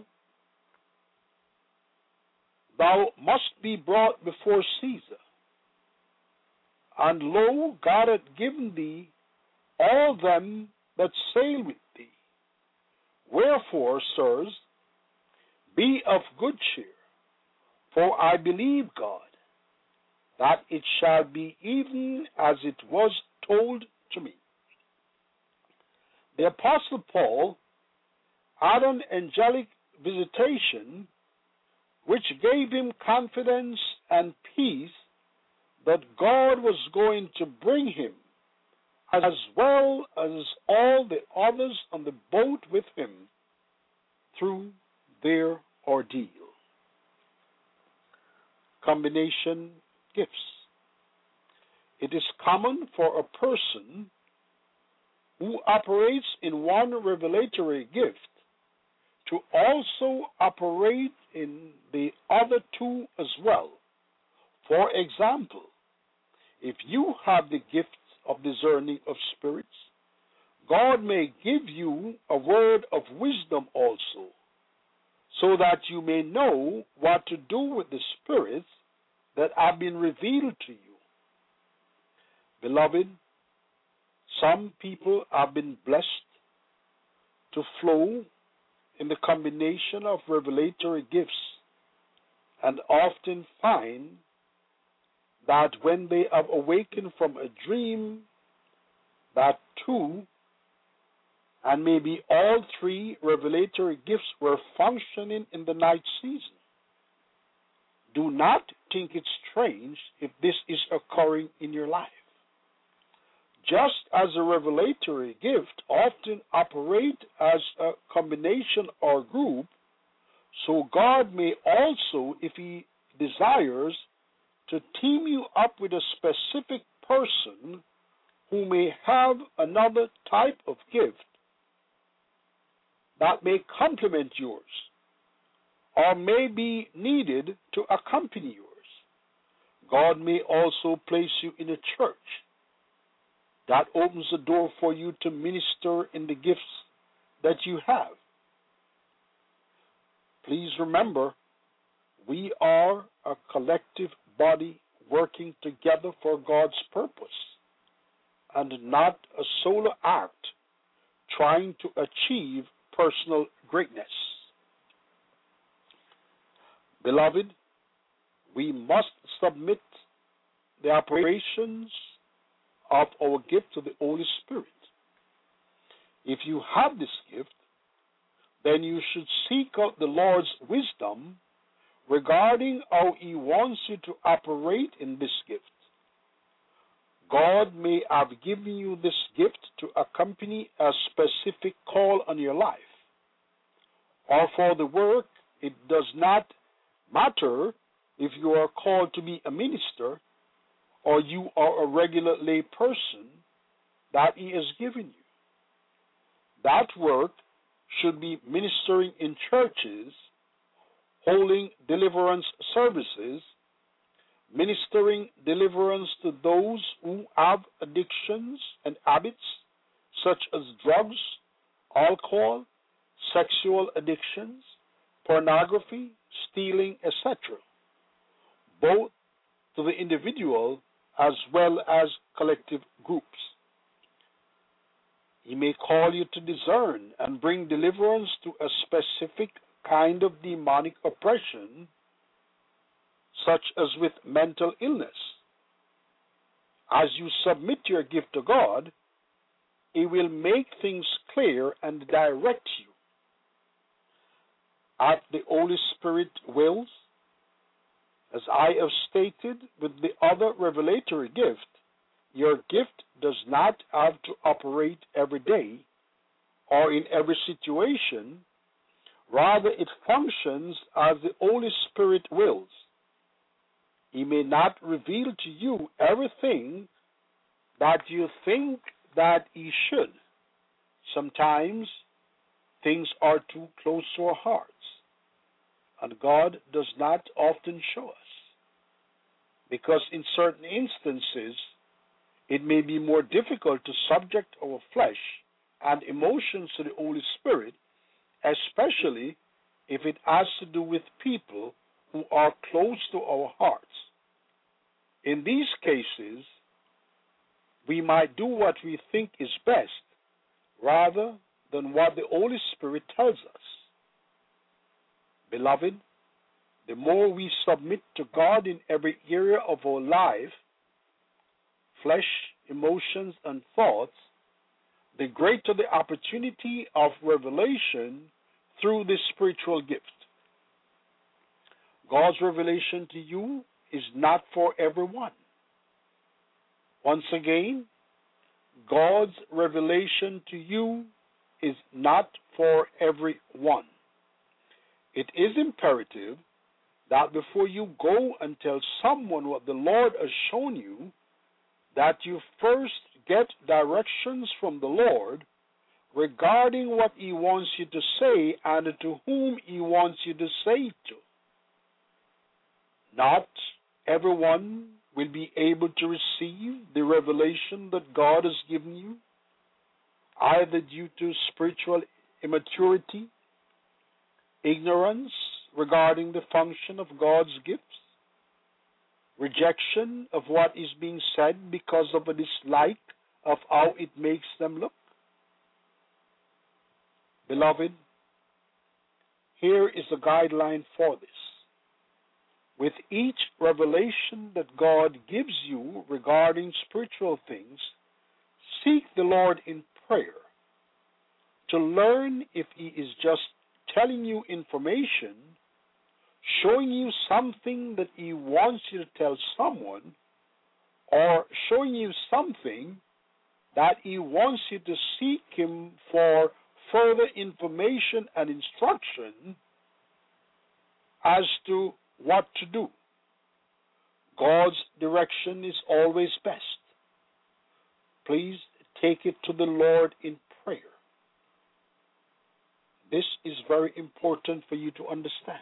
Speaker 2: thou must be brought before Caesar. And lo, God hath given thee all them that sail with thee. Wherefore, sirs, be of good cheer, for I believe God, that it shall be even as it was told to me. The Apostle Paul had an angelic visitation which gave him confidence and peace that God was going to bring him, as well as all the others on the boat with him, through their ordeal. Combination gifts. It is common for a person who operates in one revelatory gift to also operate in the other two as well. For example, if you have the gift of discerning of spirits, God may give you a word of wisdom also, so that you may know what to do with the spirits that have been revealed to you. Beloved, some people have been blessed to flow in the combination of revelatory gifts, and often find that when they have awakened from a dream, that two and maybe all three revelatory gifts were functioning in the night season. Do not think it strange if this is occurring in your life. Just as a revelatory gift often operates as a combination or group, so God may also, if He desires, to team you up with a specific person who may have another type of gift that may complement yours or may be needed to accompany yours. God may also place you in a church that opens the door for you to minister in the gifts that you have. Please remember, we are a collective body working together for God's purpose, and not a solo act trying to achieve personal greatness. Beloved, we must submit the operations of our gift to the Holy Spirit. If you have this gift, then you should seek out the Lord's wisdom regarding how He wants you to operate in this gift. God may have given you this gift to accompany a specific call on your life, or for the work. It does not matter if you are called to be a minister or you are a regular lay person that He has given you. That work should be ministering in churches, holding deliverance services, ministering deliverance to those who have addictions and habits such as drugs, alcohol, sexual addictions, pornography, stealing, et cetera, both to the individual as well as collective groups. He may call you to discern and bring deliverance to a specific kind of demonic oppression, such as with mental illness. As you submit your gift to God, He will make things clear and direct you. as the Holy Spirit wills. As I have stated with the other revelatory gift, your gift does not have to operate every day or in every situation. Rather, it functions as the Holy Spirit wills. He may not reveal to you everything that you think that he should. Sometimes things are too close to our hearts, and God does not often show us, because in certain instances it may be more difficult to subject our flesh and emotions to the Holy Spirit, especially if it has to do with people who are close to our hearts. In these cases, we might do what we think is best rather than what the Holy Spirit tells us. Beloved, the more we submit to God in every area of our life, flesh, emotions, and thoughts, the greater the opportunity of revelation through this spiritual gift. God's revelation to you is not for everyone. Once again, God's revelation to you is not for everyone. It is imperative that before you go and tell someone what the Lord has shown you, that you first get directions from the Lord regarding what He wants you to say and to whom He wants you to say it to. Not everyone will be able to receive the revelation that God has given you, either due to spiritual immaturity, ignorance regarding the function of God's gifts, rejection of what is being said because of a dislike of how it makes them look. Beloved, here is a guideline for this. With each revelation that God gives you regarding spiritual things, seek the Lord in prayer to learn if He is just telling you information, showing you something that He wants you to tell someone, or showing you something that He wants you to seek Him for further information and instruction as to what to do. God's direction is always best. Please take it to the Lord in prayer. This is very important for you to understand.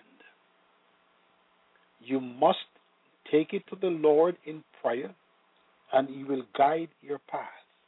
Speaker 2: You must take it to the Lord in prayer, and He will guide your path.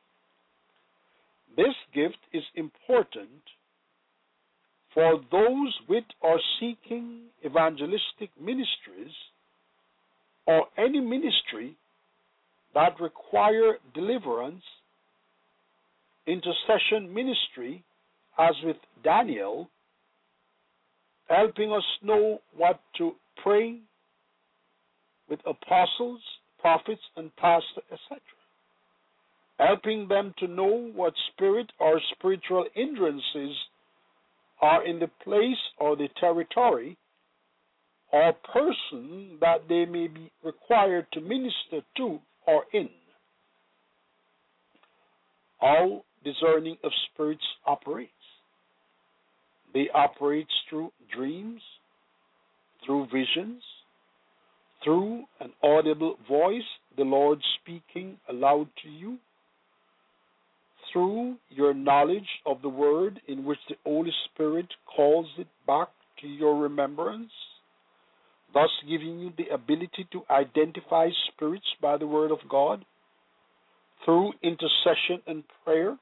Speaker 2: This gift is important for those with or seeking evangelistic ministries or any ministry that require deliverance, intercession ministry, as with Daniel, helping us know what to pray with apostles, prophets, and pastors, et cetera. Helping them to know what spirit or spiritual hindrances are in the place or the territory or person that they may be required to minister to or in. How discerning of spirits operates. They operate through dreams, through visions, through an audible voice, the Lord speaking aloud to you, through your knowledge of the Word in which the Holy Spirit calls it back to your remembrance, thus giving you the ability to identify spirits by the Word of God, through intercession and prayer.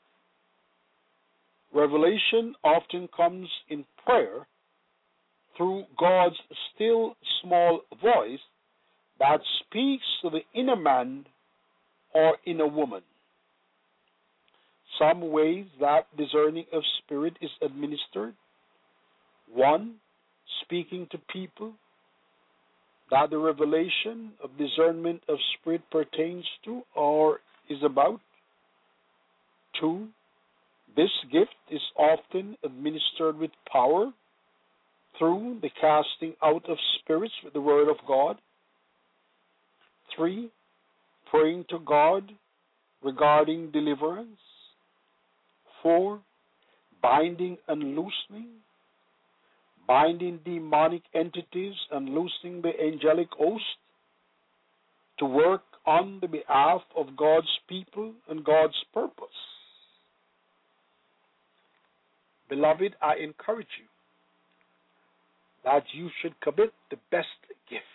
Speaker 2: Revelation often comes in prayer through God's still small voice that speaks to the inner man or inner woman. Some ways that discerning of spirit is administered. One, speaking to people that the revelation of discernment of spirit pertains to or is about. Two, this gift is often administered with power through the casting out of spirits with the Word of God. Three, praying to God regarding deliverance. Four, binding and loosening. Binding demonic entities and loosing the angelic host to work on the behalf of God's people and God's purpose. Beloved, I encourage you that you should commit the best gift.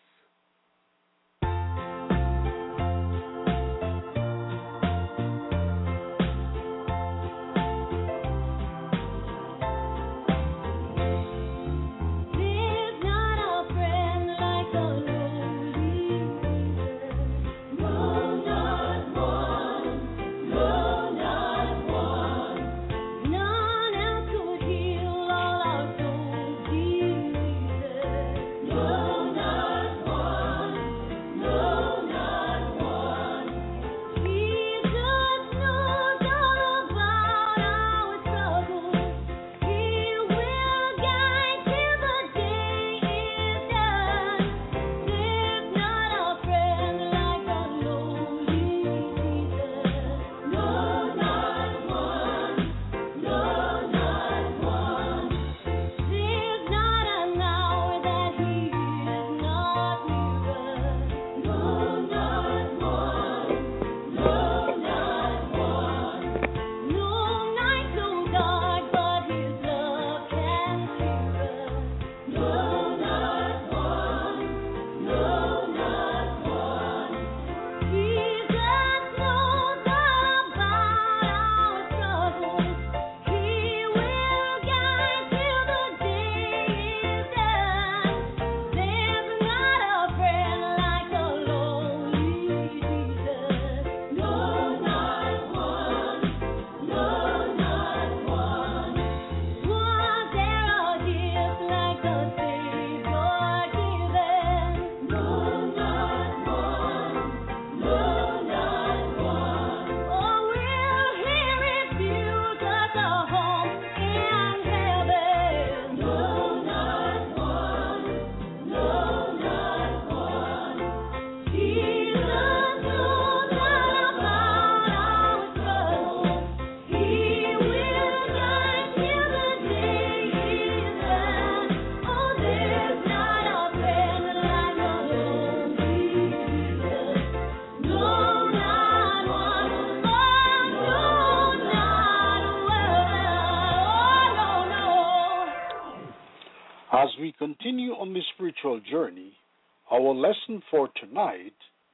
Speaker 2: As we continue on this spiritual journey, our lesson for tonight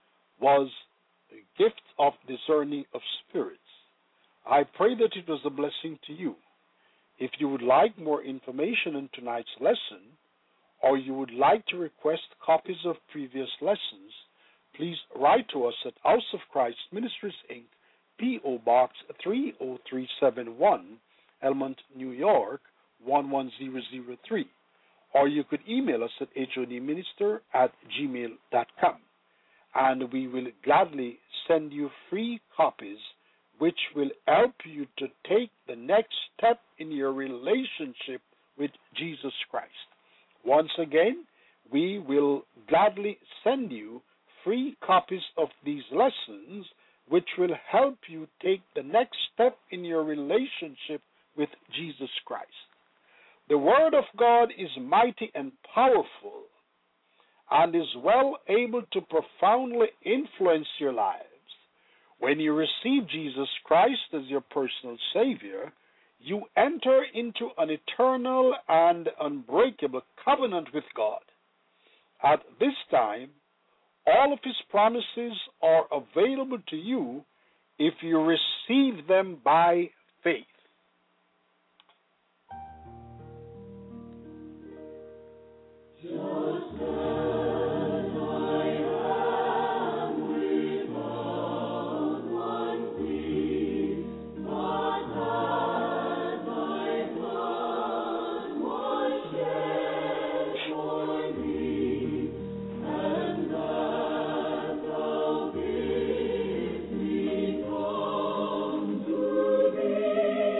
Speaker 2: was the gift of discerning of spirits. I pray that it was a blessing to you. If you would like more information on tonight's lesson, or you would like to request copies of previous lessons, please write to us at House of Christ Ministries, Incorporated, P O. Box three oh three seven one, Elmont, New York, one one zero zero three. Or you could email us at hodminister at gmail dot com, and we will gladly send you free copies which will help you to take the next step in your relationship with Jesus Christ. Once again, we will gladly send you free copies of these lessons which will help you take the next step in your relationship with Jesus Christ. The Word of God is mighty and powerful and is well able to profoundly influence your lives. When you receive Jesus Christ as your personal Savior, you enter into an eternal and unbreakable covenant with God. At this time, all of His promises are available to you if you receive them by faith.
Speaker 3: Just as I am without one plea, but that thy blood was shed for me, and that thou bidst me come to thee.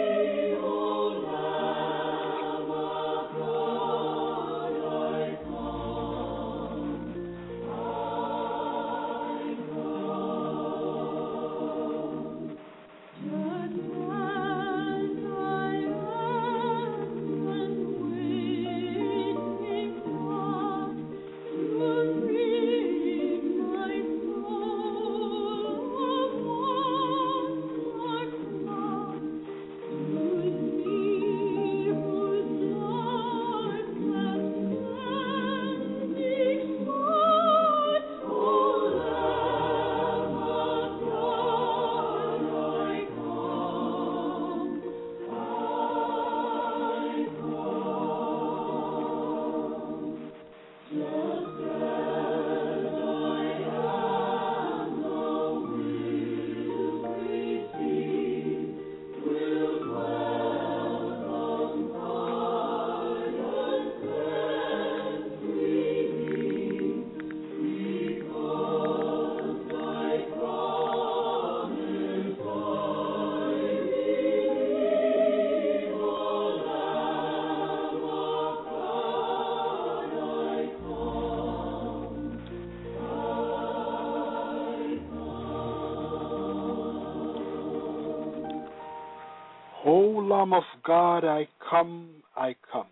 Speaker 2: O Lamb of God, I come, I come.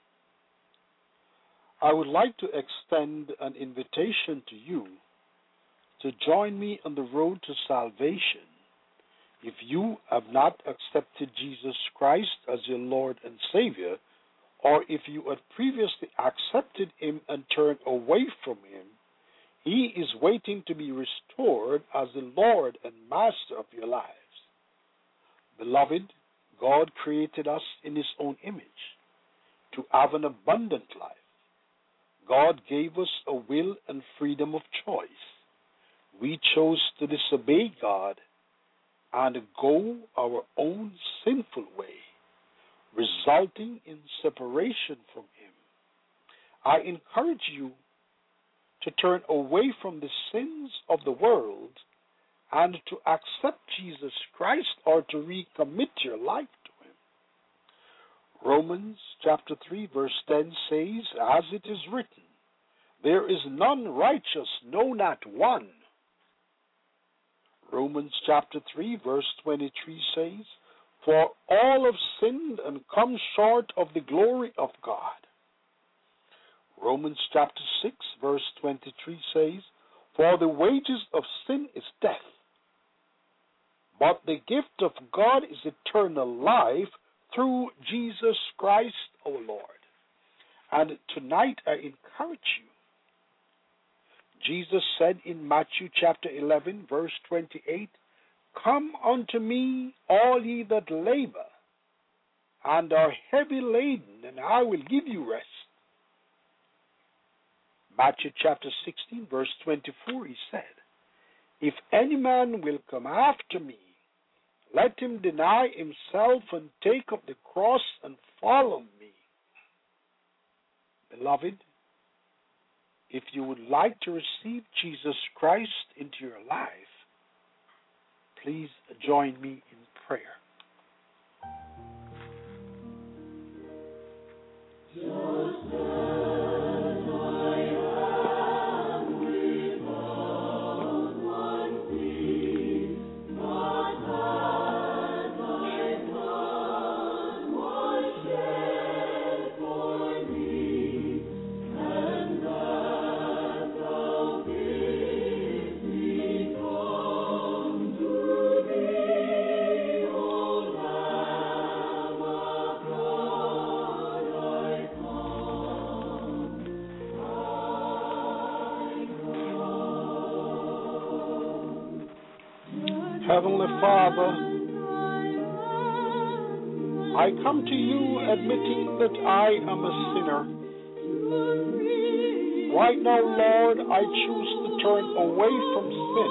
Speaker 2: I would like to extend an invitation to you to join me on the road to salvation. If you have not accepted Jesus Christ as your Lord and Savior, or if you had previously accepted Him and turned away from Him, He is waiting to be restored as the Lord and Master of your lives. Beloved, God created us in His own image to have an abundant life. God gave us a will and freedom of choice. We chose to disobey God and go our own sinful way, resulting in separation from Him. I encourage you to turn away from the sins of the world and to accept Jesus Christ, or to recommit your life to Him. Romans chapter three verse ten says, as it is written, there is none righteous, no, not one. Romans chapter three verse twenty-three says, for all have sinned and come short of the glory of God. Romans chapter six verse twenty-three says, for the wages of sin is death, but the gift of God is eternal life through Jesus Christ our Lord. And tonight I encourage you. Jesus said in Matthew chapter eleven verse twenty-eight, come unto me, all ye that labor and are heavy laden, and I will give you rest. Matthew chapter sixteen verse twenty-four, He said, if any man will come after me, let him deny himself and take up the cross and follow me. Beloved, if you would like to receive Jesus Christ into your life, please join me in prayer. Heavenly Father, I come to you admitting that I am a sinner. Right now, Lord, I choose to turn away from sin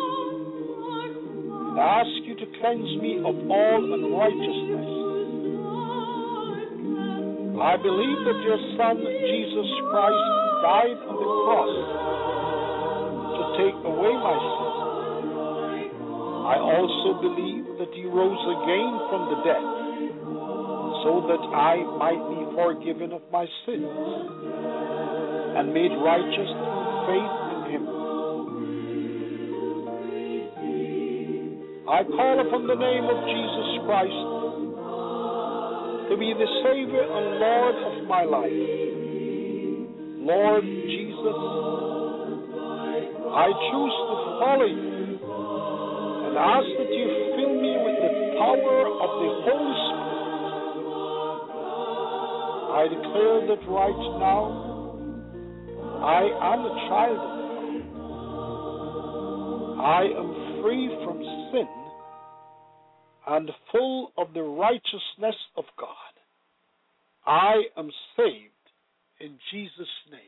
Speaker 2: and ask you to cleanse me of all unrighteousness. I believe that your Son, Jesus Christ, died on the cross to take away my sin. I also believe that you rose again from the dead so that I might be forgiven of my sins and made righteous through faith in Him. I call upon the name of Jesus Christ to be the Savior and Lord of my life. Lord Jesus, I choose to follow you. Ask that you fill me with the power of the Holy Spirit. I declare that right now I am a child of God. I am free from sin and full of the righteousness of God. I am saved in Jesus' name.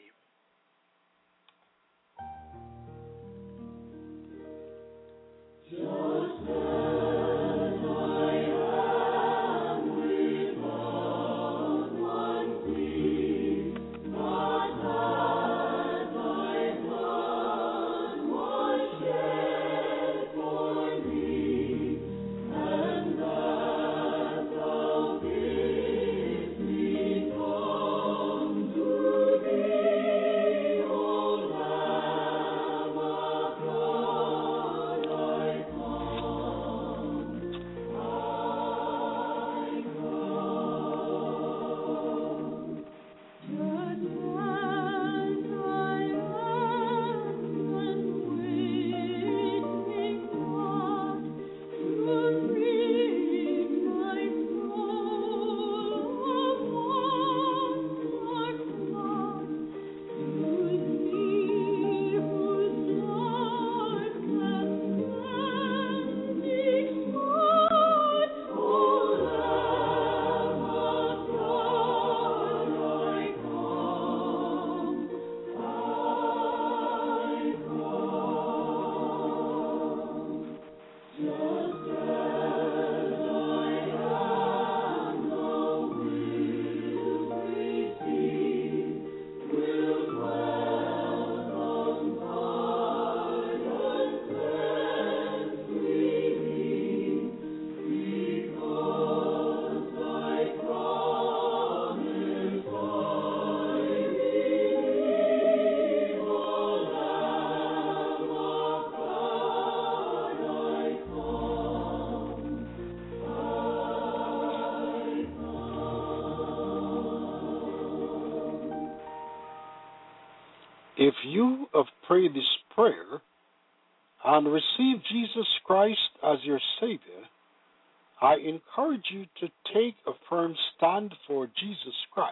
Speaker 2: If you have prayed this prayer and received Jesus Christ as your Savior, I encourage you to take a firm stand for Jesus Christ.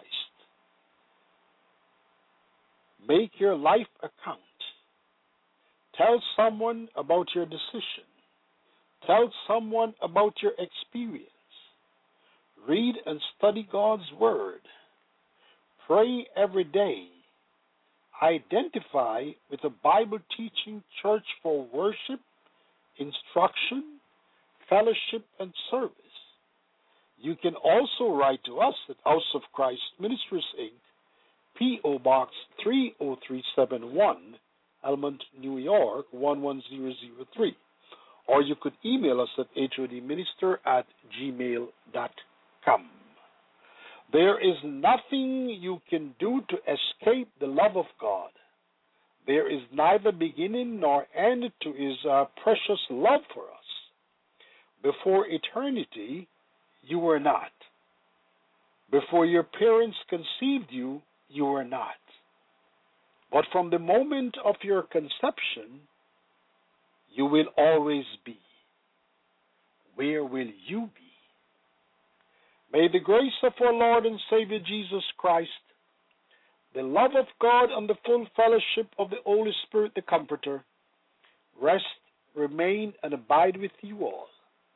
Speaker 2: Make your life a count. Tell someone about your decision. Tell someone about your experience. Read and study God's Word. Pray every day. Identify with a Bible-teaching church for worship, instruction, fellowship, and service. You can also write to us at House of Christ Ministries, Incorporated, P O. Box three oh three seven one, Elmont, New York, one one zero zero three. Or you could email us at hodminister at gmail dot com. There is nothing you can do to escape the love of God. There is neither beginning nor end to His uh, precious love for us. Before eternity, you were not. Before your parents conceived you, you were not. But from the moment of your conception, you will always be. Where will you be? May the grace of our Lord and Savior Jesus Christ, the love of God, and the full fellowship of the Holy Spirit, the Comforter, rest, remain, and abide with you all.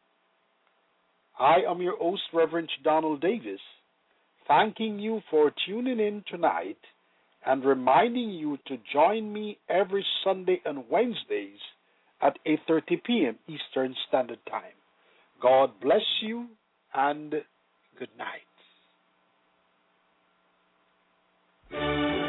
Speaker 2: I am your host, Reverend Donald Davis, thanking you for tuning in tonight and reminding you to join me every Sunday and Wednesdays at eight thirty p.m. Eastern Standard Time. God bless you and good night.